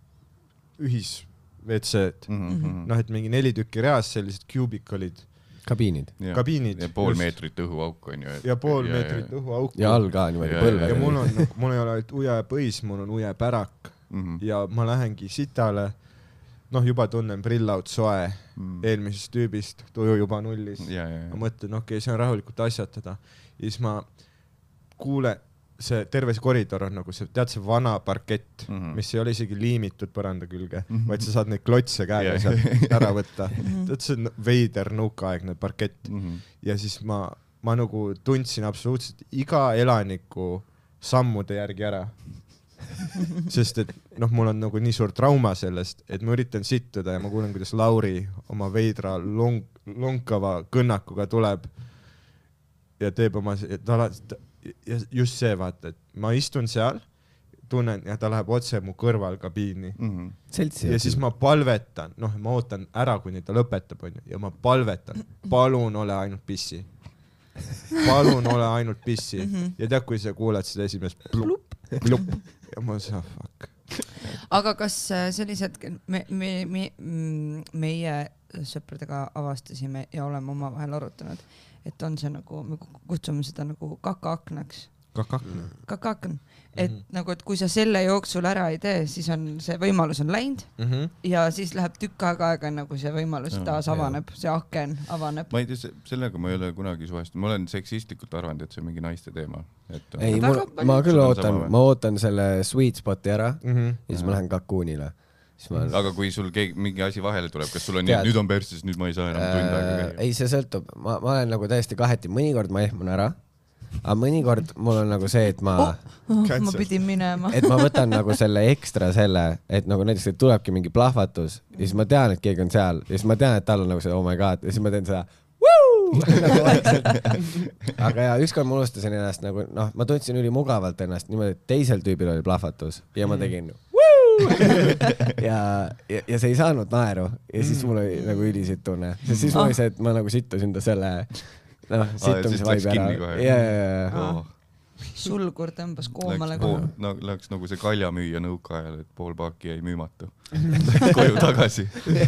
ühis WC-d. Et mingi 4 tükki reas sellised cubicolid. Kabiinid. Ja pool meetrit õhuauk on ju. Ja pool meetrit õhuauk. Ja all ka niimoodi põlve. Ja mul ei ole uje põis, mul on uje pärak. Ja ma lähengi sitale, juba tunnen prillaut soe eelmisest tüübist, tuju juba nullis. Ma mõtlen, okei, see on rahulikult asjatada. Ja siis ma kuule, see terve see koridor on nagu see, tead see vana parkett, mis ei ole isegi liimitud põranda külge, vaid sa saad neid klotse käega sealt ära võtta. Tead see on veider nõukaaegne parkett. Ja siis ma nagu tundsin absoluutselt iga elaniku sammude järgi ära. Sest et mul on nagu nii suur trauma sellest, et ma üritan sittuda ja ma kuulen, kuidas Lauri oma veidra lonkava kõnnakuga tuleb ja teeb oma... Ja just see vaata, et ma istun seal, tunnen ja ta läheb otse mu kõrval kabiini. Ja siis ma palvetan, ma ootan ära, kuni ta lõpetab, ja ma palvetan, palun ole ainult pissi. Palun ole ainult pissi. Ja tead, kui sa kuuled seda esimest plup, ja ma saan, fuck. Aga kas sellised, meie sõpradega avastasime ja oleme omavahel arutanud, et on see nagu, me kutsume seda nagu kakaaknaks. Kakaakn. Et nagu, et kui sa selle jooksul ära ei tee, siis on see võimalus on läinud ja siis läheb tükk aega, nagu see võimalus taas avaneb, see aken avaneb. Ma ei tea, sellega ma ei ole kunagi suvestanud. Ma olen seksistlikult arvanud, et see on mingi naiste teema. Ei, ma küll ootan selle sweet spoti ära ja siis ma lähen kakuunile. Aga kui sul mingi asi vahele tuleb, kas sul on nii, nüüd on persis, nüüd ma ei saa enam tund aega käia? Ei, see sõltub. Ma olen nagu täiesti kaheti. Mõnikord ma ehmun ära, aga mõnikord mul on nagu see, et ma pidin minema. Et ma võtan nagu selle ekstra selle, et nagu näiteks, et tulebki mingi plahvatus ja siis ma tean, et keegi on seal ja siis ma tean, et tal on nagu see oh my god ja siis ma teen seda aga ja ükskord ma unustasin ennast nagu, ma tundsin ülimugavalt ennast niimoodi, et teisel tüübil oli plahvatus ja ma tegin ja see ei saanud naeru ja siis mul oli nagu ülisitt tunne, sest siis ma oli see, et ma nagu sittusin ta selle sittumise vaibi ära. Sulgur tõmbas koomale. Läks nagu see kaljamüüja nõukaajal, et pool paaki jäi müümatu. Koju tagasi.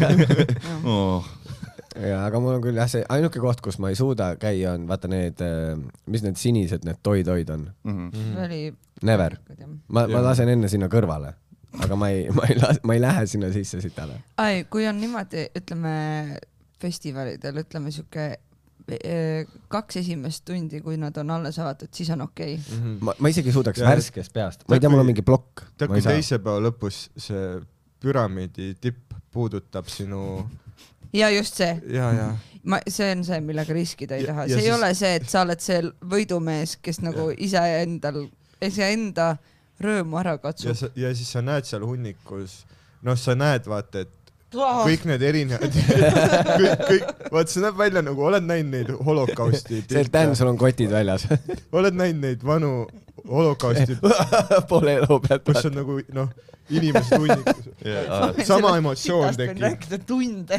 Aga mul on küll jah, see ainuke koht, kus ma ei suuda käia on, vaata need, mis need sinised, need toid on. Never. Ma lasen enne sinna kõrvale. Aga ma ei lähe sinna sisse sitale. Kui on niimoodi, ütleme, festivalidel, ütleme siuke 2 esimest tundi, kui nad on alles avatud, siis on okei. Ma isegi suudaks värskest peast. Ma ei tea, mul on mingi plokk. Kui teise päeva lõpus see püramiidi tipp puudutab sinu... Ja just see. Ja. See on see, millega riskida ei taha. See ei ole see, et sa oled see võidumees, kes nagu iseenda rõõmu ära katsub. Ja siis sa näed seal hunnikus, sa näed vaata, et kõik need erinevad vaat see näeb välja nagu, oled näinud neid holokausti see Dan, sul on kotid väljas oled näinud neid vanu holokausti pole elu pealt kus on nagu inimesed hunnikus sama emotsioon tekib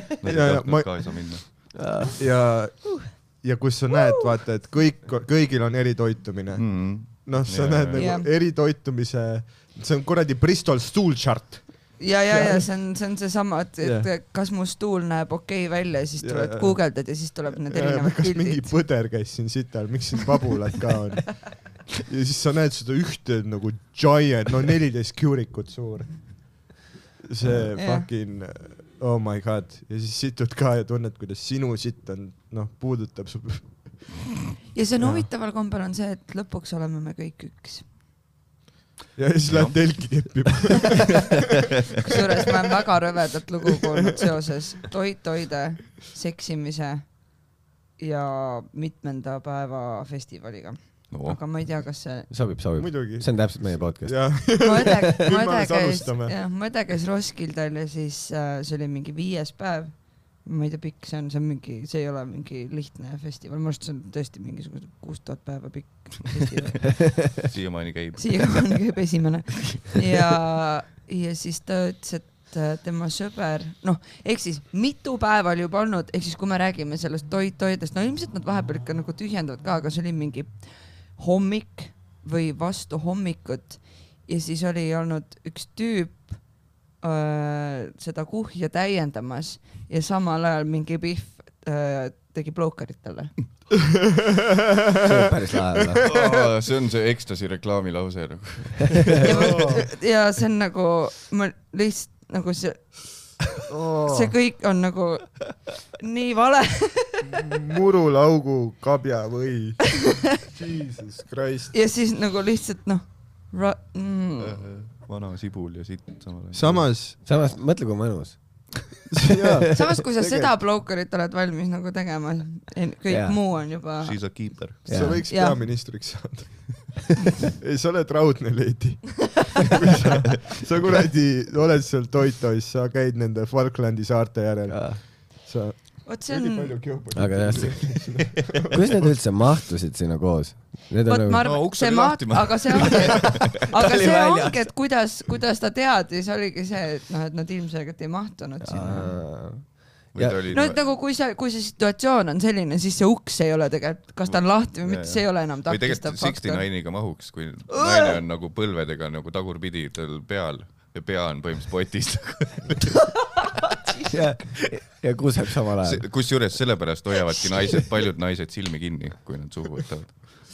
ja kus sa näed vaata, et kõigil on eritoitumine sa näed nagu eritoitumise see on kuradi Bristol stool chart ja see on see sama, et kas mu stuul näeb okei välja ja siis tuled guugeldad ja siis tuleb need erinevad kas mingi põder käis siin sital, miks siin pabulad ka on ja siis sa näed seda ühte nagu giant, 14 cuurikut suur see fucking oh my god ja siis situd ka ja tunned, kuidas sinu sitt on puudutab su ja see on huvitaval kombel on see, et lõpuks oleme me kõik üks ja siis läheb telki keppima kusjuures ma olen väga rõvedat lugu kuulnud seoses toide, seksimise ja mitmenda päeva festivaliga aga ma ei tea, kas see sobib muidugi. See on täpselt meie podcast mu õde käis Roskildel ja siis see oli mingi 5. päev ma ei tea, pikk see on mingi, see ei ole mingi lihtne festival, ma arvan, see on tõesti mingisugune 6000 päeva pikk festival. Siiamaani käib esimene. Ja siis ta ütles, et tema sõber, ehk siis mitu päeva oli juba olnud, ehk siis kui me räägime sellest toidest, ilmselt nad vahepeal ikka nagu tühjendavad ka, aga see oli mingi hommik või vastu hommikut ja siis oli olnud üks tüüp seda kuhja täiendamas ja samal ajal mingi Pihv tegi blowcarit talle. See on päris lahe. See on see ekstasi reklaamilause. Ja see on nagu, ma lihtsalt nagu see kõik on nagu nii vale. Murulaugu kabja või Jesus Christ. Ja siis nagu lihtsalt vana sibul ja sitt samas mõtle kui mõnus samas kui sa seda blowcarit oled valmis nagu tegema kõik muu on juba She's a keeper sa võiks peaministriks saada ei, sa oled raudne leidi sa kuradi oled seal Toitois, sa käid nende Falklandi saarte järel sa aga kuidas need üldse mahtusid sinna koos? Aga see ongi, et kuidas ta teadis, oligi see, et nad ilmselgelt ei mahtunud sinna. Nagu kui see situatsioon on selline, siis see uks ei ole tegelikult, kas ta on lahti või mitte, see ei ole enam takistav faktor. Või tegelikult 69-iga mahuks, kui naine on nagu põlvedega nagu tagurpidi tal peal ja pea on põhimõtteliselt potist. Ja kuseb samal ajal. Kus juures sellepärast hoiavadki paljud naised silmi kinni, kui nad suhu võtavad.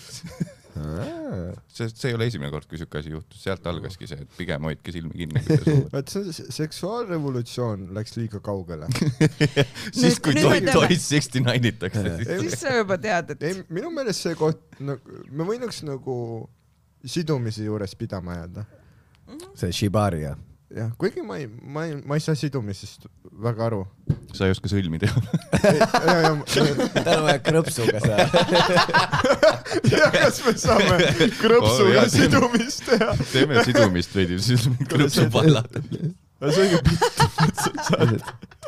See ei ole esimene kord, kui siuke asi juhtus. Sealt algaski see, et pigem hoidke silmi kinni. Seksuaalrevolutsioon läks liiga kaugele. Siis kui toit 69-itakse. Siis sa juba tead, et... Minu meelest see koht, me võinuks nagu sidumise juures pidama jääda. See shibari, jah? Jah, kuigi ma ei saa sidumisest väga aru. Sa ei oska sõlmi teha. Tal on vaja krõpsuga saa. Ja kas me saame krõpsuga sidumist teha? Teeme sidumist veidi, siis krõpsu pallad. See on ju pitt.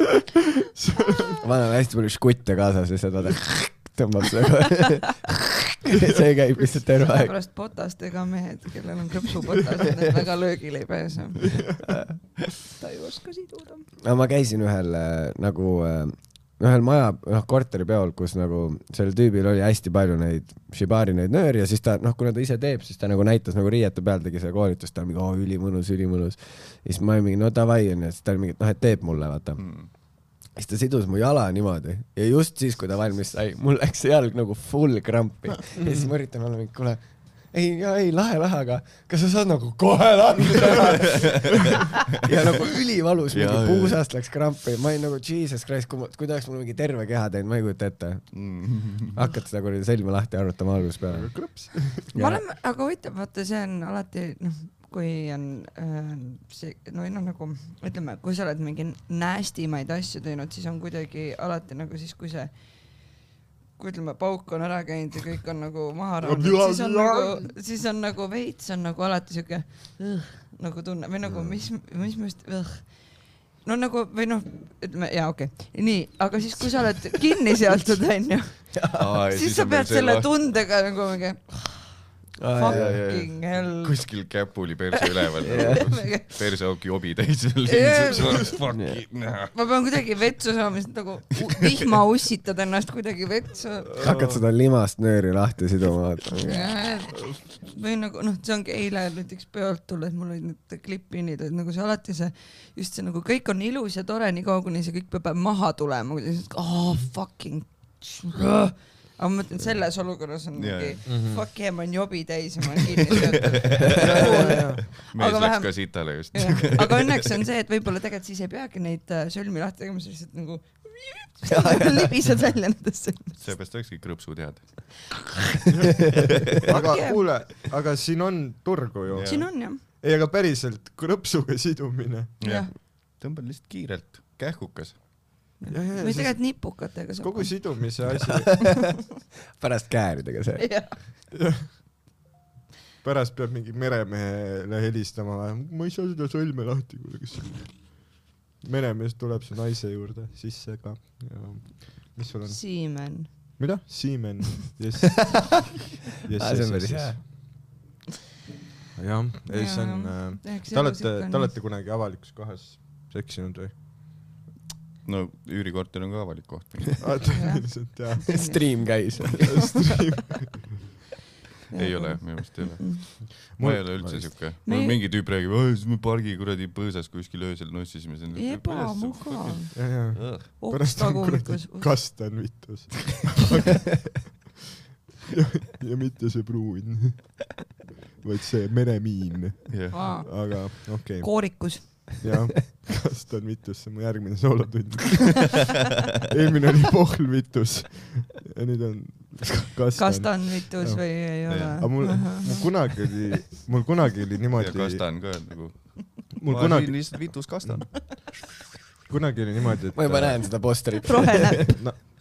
Ma olen hästi palju škutte kaasas, lihtsalt vaata tõmbab seda. See käib lihtsalt terve aeg. Pärast potastega mehed, kellel on krõpsupotas, need väga löögil ei pääse. Ta ei oska siduda. Ma käisin ühel maja, korteripeol, kus nagu sellel tüübil oli hästi palju neid shibari, neid nööri ja siis ta, kuna ta ise teeb, siis ta nagu näitas nagu riiete peal tegi see koolitust, ta on mingi ülimõnus. Ja siis ma olin mingi, davai, siis ta oli mingi, et teeb mulle, vaata. Siis ta sidus mu jala niimoodi ja just siis, kui ta valmis sai, mul läks see jalg nagu full krampi ja siis ma üritan olla mingi, kuule, ei, lahe, aga kas sa saad nagu kohe lahti teha? Ja nagu ülivalus, mingi puusast läks krampi. Ma olin nagu, Jesus Christ, kui ta oleks mul mingi terve keha teinud, ma ei kujuta ette. Hakkad seda kuradi selmi lahti arutama algus peale. Aga huvitav, vaata, see on alati, kui on see, nagu, ütleme, kui sa oled mingi näästimaid asju teinud, siis on kuidagi alati nagu siis, kui see, kui ütleme, pauk on ära käinud ja kõik on nagu maha raanud, siis on nagu veits, on nagu alati siuke nagu tunne, või nagu, mis just, no nagu, või ütleme, okei. Nii, aga siis, kui sa oled kinni sealtud, onju, siis sa pead selle tundega nagu mingi fucking hell. Kuskil käpuli perse üleval. Perse auki jobi täis. Ma pean kuidagi vetsu saama, sest nagu vihma ussitad ennast kuidagi vetsu. Hakkad seda limast nööri lahti siduma. Või nagu, see ongi eile näiteks peolt tulles, mul olid need klippinid, et nagu see alati see, just see nagu kõik on ilus ja tore, nii kaua kuni see kõik peab maha tulema. fucking aga ma mõtlen, selles olukorras on mingi fuck yeah, ma on jobi täis ja ma olen kinni seotud. Mees läks ka sitale just. Aga õnneks on see, et võib-olla tegelikult siis ei peagi neid sölmi lahti tegema, lihtsalt nagu libised välja nendest sõlmist. Seepärast olekski krõpsu tead. Aga kuule, aga siin on turgu ju. Siin on, jah. Ei, aga päriselt krõpsuga sidumine. Tõmbad lihtsalt kiirelt, kähkukas. Või tegelikult nipukatega. Kogu sidumise asi. Pärast kääridega see. Pärast peab mingi meremehele helistama. Ma ei saa seda sõlme lahti. Meremees tuleb su naise juurde sisse ka. Mis sul on? Siimen. Mida? Siimen. Yes. See on päris hea. Jah, ei see on... Te olete kunagi avalikus kohas seksinud või? No üürikorter on ka avalik koht. Stream käis. Ei ole, minu meelest ei ole. Ma ei ole üldse siuke. Mul mingi tüüp räägib, siis me pargi kuradi põõsas kuskil öösel nossisime. Pärast on kuradi kastan vitus. Ja mitte see pruun, vaid see meremiin. Aga okei. Koorikus. Jah, kastan vitus, see on mu järgmine soolotund. Eelmine oli pohlvitus ja nüüd on kastan vitus või ei ole. Aga mul kunagi oli niimoodi... Ja kastan ka nagu... Ma siin lihtsalt vitus kastan. Kunagi oli niimoodi, et... Ma juba näen seda posterit. Rohenäpp.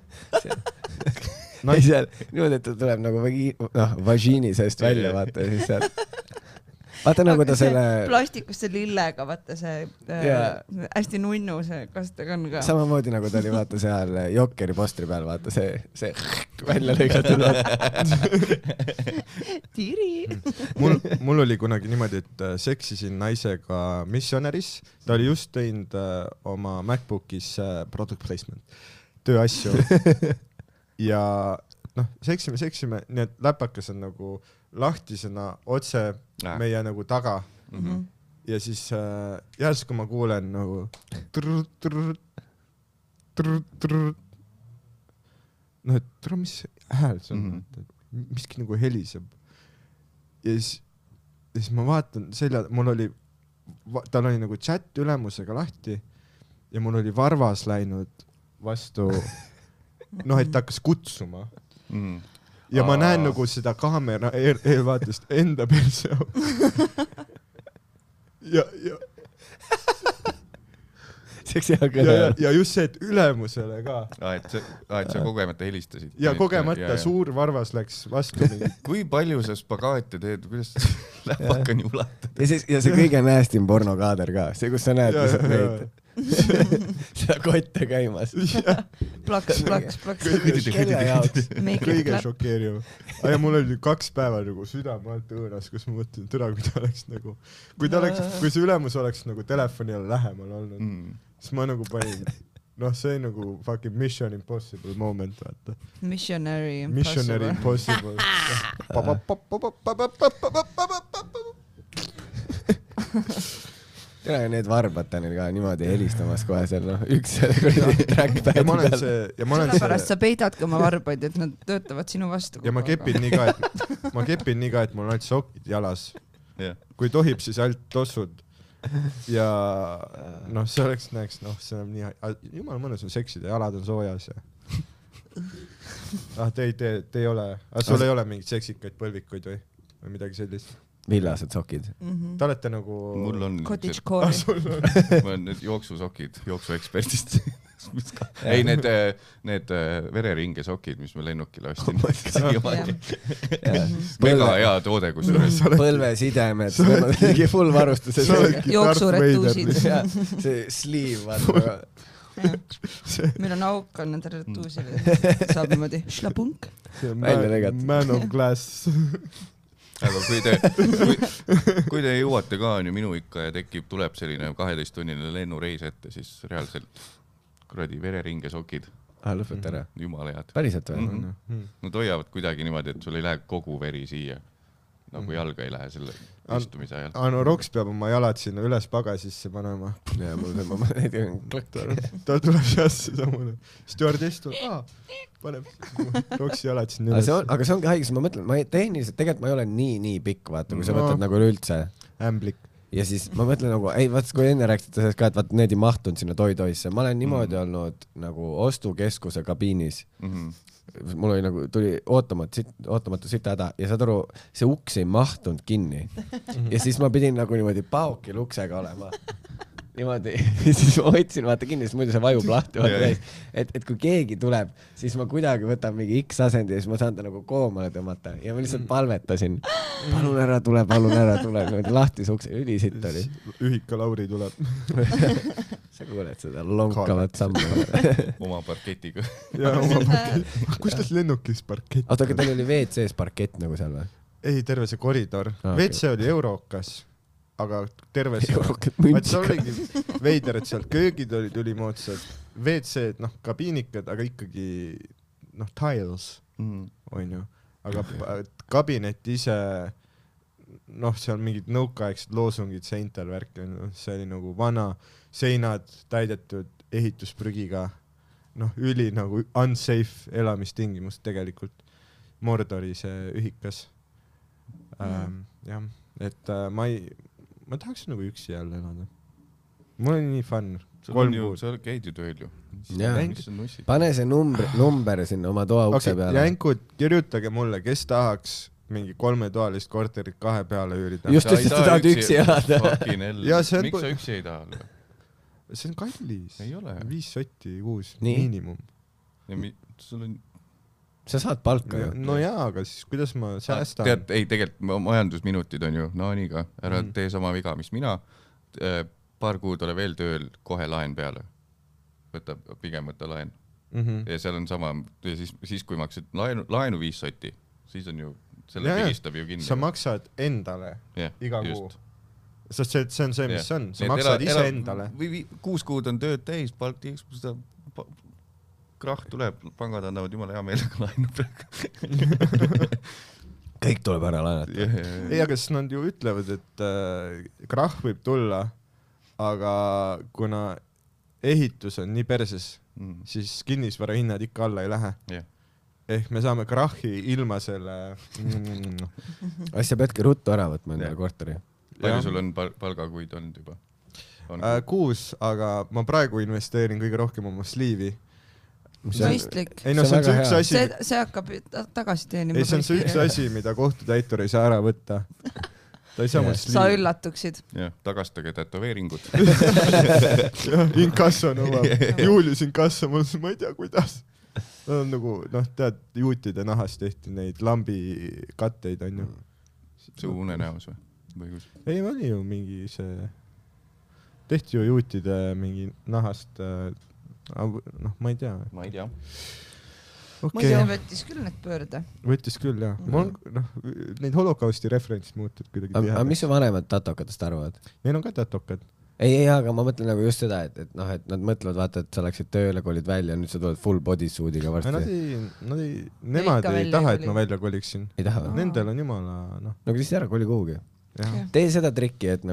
Ei seal, niimoodi, et ta tuleb nagu vagiini seest välja, vaata, ja siis seal... Vaata nagu ta selle... Plastikusse lillega, vaata see hästi nunnu see kastega on ka. Samamoodi nagu ta oli, vaata seal Jokkeri postri peal, vaata see välja lõigatud. Tiri! Mul oli kunagi niimoodi, et seksisin naisega Missionaris. Ta oli just teinud oma MacBookis product placement, tööasju. Ja seksime, nii et läpakas on nagu lahtisena otse meie nagu taga. Ja siis järsku ma kuulen nagu et mis hääl see on, miski nagu heliseb. Ja siis ma vaatan tal oli nagu chat ülemusega lahti ja mul oli varvas läinud vastu, et ta hakkas kutsuma. Ja ma näen nagu seda kaamera eelvaatest enda perse. Ja just see, et ülemusele ka. Et sa kogemata helistasid. Ja kogemata suur varvas läks vastu. Kui palju sa spagaati teed, kuidas läpaka nii ulatad? Ja see kõige näästim pornokaader ka. See, kus sa näed neid seda kotte käimas. Plaks. Kelle jaoks? Kõige šokeeriv. Ja mul oli 2 päeva nagu südame alt õõnas, kus ma mõtlen, türa, kui ta oleks nagu... Kui see ülemus oleks nagu telefonile lähemal olnud, siis ma nagu panin... see nagu fucking Mission Impossible moment, vaata. Missionary Impossible. Need varbad tänil ka niimoodi helistamas kohe seal, noh, üks trackpad peal. Sellepärast sa peidadki oma varbaid, et nad töötavad sinu vastu. Ja ma kepin nii ka, et mul on ainult sokid jalas. Kui tohib, siis ainult tossud. Ja noh, see oleks näeks, noh, see on nii, jumal mõnus on seksida, jalad on soojas ja te ei ole, sul ei ole mingid seksikaid põlvikuid või midagi sellist? Villased sokid. Te olete nagu... Mul on... Cottage core. Mul on need jooksusokid, jooksueksperdist. Ei, need vereringe sokid, mis me lennukile ostin. Mega hea toode, kus põlvesidemed, full varustuses. Jooksuretuusid. See sleeve. Meil on auk on nende retuusile. Saab niimoodi šlapunk. Man of glass. Aga kui te jõuate ka on ju minu ikka ja tuleb selline 12-tunnine lennureis ette, siis reaalselt kuradi vereringe sokid. Lõpet ära. Jumala head. Päriselt või? Nad hoiavad kuidagi niimoodi, et sul ei lähe kogu veri siia. Nagu jalga ei lähe selle istumise ajal. Anu Roks peab oma jalad sinna üles pagasisse panema. Ja mul ta tuleb jasse samune. Stewardess tuleb, paneb Roksi jalad sinna üles. Aga see ongi haigus, ma mõtlen, tehniliselt tegelikult ma ei ole nii pikk, vaata, kui sa mõtled nagu üleüldse. Ämblik. Ja siis ma mõtlen nagu, ei vaat kui enne rääksite sellest ka, et vaat need ei mahtunud sinna toitoisse. Ma olen niimoodi olnud nagu ostukeskuse kabiinis. Mul oli nagu, tuli ootamatu sita häda ja saad aru, see uks ei mahtunud kinni. Ja siis ma pidin nagu niimoodi paokil uksega olema. Niimoodi, siis ma võtsin vaata kinni, siis muidu see vajub lahti, et kui keegi tuleb, siis ma kuidagi võtan mingi X asendi ja siis ma saan ta nagu koomale tõmmata ja ma lihtsalt palvetasin. Palun ära tule, niimoodi lahti see ukse, ülisitt oli. Ühika Lauri tuleb. Sa kuuled seda lonkavat sammu. Oma parketiga. Ja oma parkett. Kustas lennukis parkett? Oota, aga teil oli WC-s parkett nagu seal või? Ei, terve see koridor. WC oli Eurokas. Aga terve see oligi veider, et seal köögid olid ülimoodsad, WC-d, noh, kabiinikad, aga ikkagi, noh, tiles, on ju. Aga kabinet ise, noh, seal mingid nõukaaegsed loosungid seintel värk, see oli nagu vana, seinad täidetud ehitusprügiga, noh, üli nagu unsafe elamistingimust tegelikult. Mordori see ühikas. Jah, et ma tahaks nagu üksi jälle elada. Mul on nii fun. Sa käid ju tööl ju. Pane see number sinna oma toa ukse peale. Jänkud, kirjutage mulle, kes tahaks mingi 3-toalist korterit 2 peale üürida. Just, et sa tahad üksi elada. Miks sa üksi ei taha? See on kallis. Ei ole. 5 sotti kuus miinimum. Sa saad palka ju. No jaa, aga siis kuidas ma säästan? Tead, ei, tegelikult majandusminutid on ju, no nii ka, ära tee sama viga, mis mina. Paar kuud ole veel tööl, kohe laen peale. Pigem võtta laen. Ja seal on sama, siis kui maksad laenu 5 sotti, siis on ju, selle pigistab ju kinni. Sa maksad endale iga kuu. Sest see on see, mis on. Sa maksad ise endale. 6 kuud on tööd täis, palk tiiks, kus ta krahh tuleb, pangad annavad jumala hea meelega laenu praegu. Kõik tuleb ära laenata. Ei, aga siis nad ju ütlevad, et krahh võib tulla, aga kuna ehitus on nii perses, siis kinnisvara hinnad ikka alla ei lähe. Ehk me saame krahhi ilma selle... Asja peadki ruttu ära võtma endale korteri. Palju sul on palgakuid olnud juba? 6, aga ma praegu investeerin kõige rohkem oma sliivi. Mõistlik. Ei, no see on see üks asi. See hakkab tagasi teenima. Ei, see on see üks asi, mida kohtutäitur ei saa ära võtta. Ta ei saa mul sliivi. Sa üllatuksid. Jah, tagastage tätoveeringud. Inkasso nõuab. Julius Inkasso, ma ei tea, kuidas. Nad on nagu, noh, tead, juutide nahast tehti neid lambi katteid, on ju. See unenäos või? Ei, oli ju mingi see... Tehti ju juutide mingi nahast... noh, ma ei tea. Ma ei tea. Okay. Võttis küll need pöörde. Võttis küll, jah. Neid holokausti referentsid muutud kuidagi tihedaks. Aga mis su vanemad tatokatest arvavad? Neil on ka tatokad. Ei, aga ma mõtlen nagu just seda, et nad mõtlevad, vaata, et sa läksid tööle, kolid välja, nüüd sa tuled full bodysuitiga varsti. Nemad ei taha, et ma välja koliksin. Ei taha? Nendel on jumala, noh. Nagu siis ära koli kuhugi. Tee seda trikki, et nagu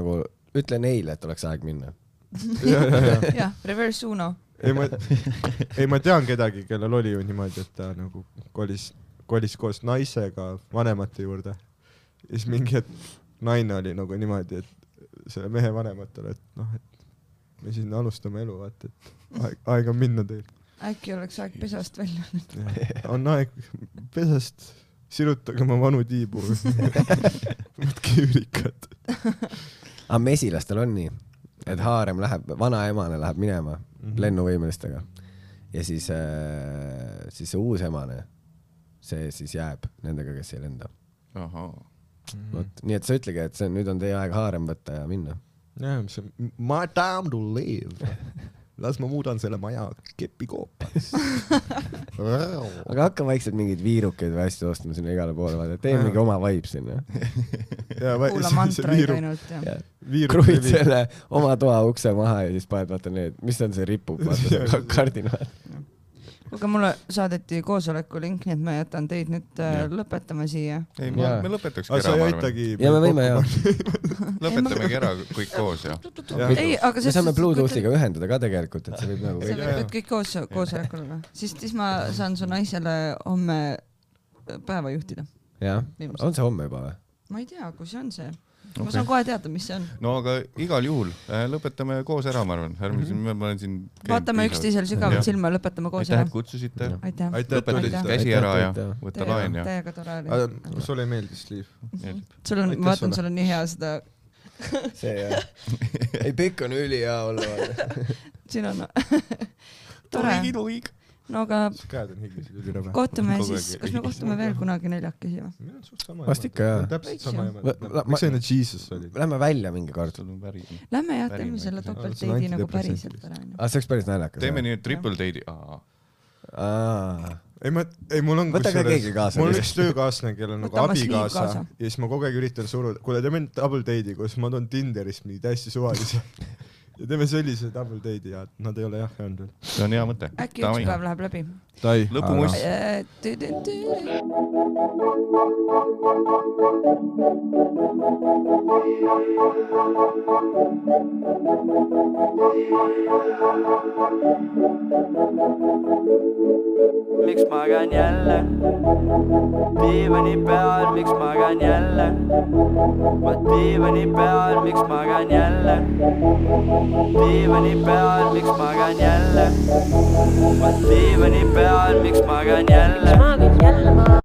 ütle neile, et oleks aeg minna. jah, reverse Uno. ei, ma tean kedagi, kellel oli ju niimoodi, et ta nagu kolis koos naisega vanemate juurde. Ja siis mingi, et naine oli nagu niimoodi, et selle mehe vanematele, et noh, et me siin alustame elu, vaata, et aeg on minna teil. Äkki oleks aeg pesast välja. On aeg pesast, sirutage oma vanu tiibu. Võtke üürikad. Aga mesilastel on nii, et haarem läheb, vanaemane läheb minema lennuvõimelistega ja siis see uus emane, see siis jääb nendega, kes ei lenda. Võt, nii et sa ütlegi, et nüüd on teie aeg haarem võtta ja minna. Yeah, my time to live. Las ma muudan selle maja kepikoopaks. Aga hakka vaikselt mingeid viirukeid või asju ostma sinna igale poole. Tee mingi oma vibe sinna. Kuula mantraid ainult. Kruid selle oma toa ukse maha ja siis paned vaata need, mis on see ripub vaata kardinal. Kuulge, mulle saadeti koosoleku link, nii et ma jätan teid nüüd lõpetama siia. Ei, me lõpetakski ära, ma arvan. Ja me võime jah. Lõpetamegi ära kõik koos ja. Me saame Bluetoothiga ühendada ka tegelikult, et see võib nagu kõik. Sa võid kõik koosolekule. Siis ma saan su naisele homme päeva juhtida. Jah, on see homme juba või? Ma ei tea, kus on see. Ma saan kohe teada, mis see on. No aga igal juhul lõpetame koos ära, ma arvan. Ma olen siin... Vaatame üksteisel sügavalt silma, lõpetame koos ära. Aitäh, kutsusite. Lõpetasite käsi ära ja võtta laen ja... Täiega tore oli. Sulle ei meeldi, Steve? Ma vaatan, sul on nii hea seda... See jah. Ei, pikk on üli hea olla. Siin on... Tore. No aga kohtume siis, kas me kohtume veel kunagi neljakesi või? Vast ikka jah. Täpselt sama jama. Miks see enne Jesus oli? Lähme välja mingi kord. Lähme jah, teeme selle topeltteidi nagu päriselt ära. See oleks päris naljakas. Teeme nii triple teidi. Ei, mul on mul üks töökaaslane, kellel on nagu abikaasa ja siis ma kogu aeg üritan suruda. Kuule, teeme double date'i, kus ma toon Tinderist mingi täiesti suvalise. Ja teeme sellise double date'i ja nad ei ole jah öelnud veel. See on hea mõte. Äkki üks päev läheb läbi. Lõpumuss. Miks magan jälle? Diivani peal, miks magan jälle? Ma diivani peal, miks magan jälle? Diivani peal, miks magan jälle? Ma diivani peal, miks magan jälle?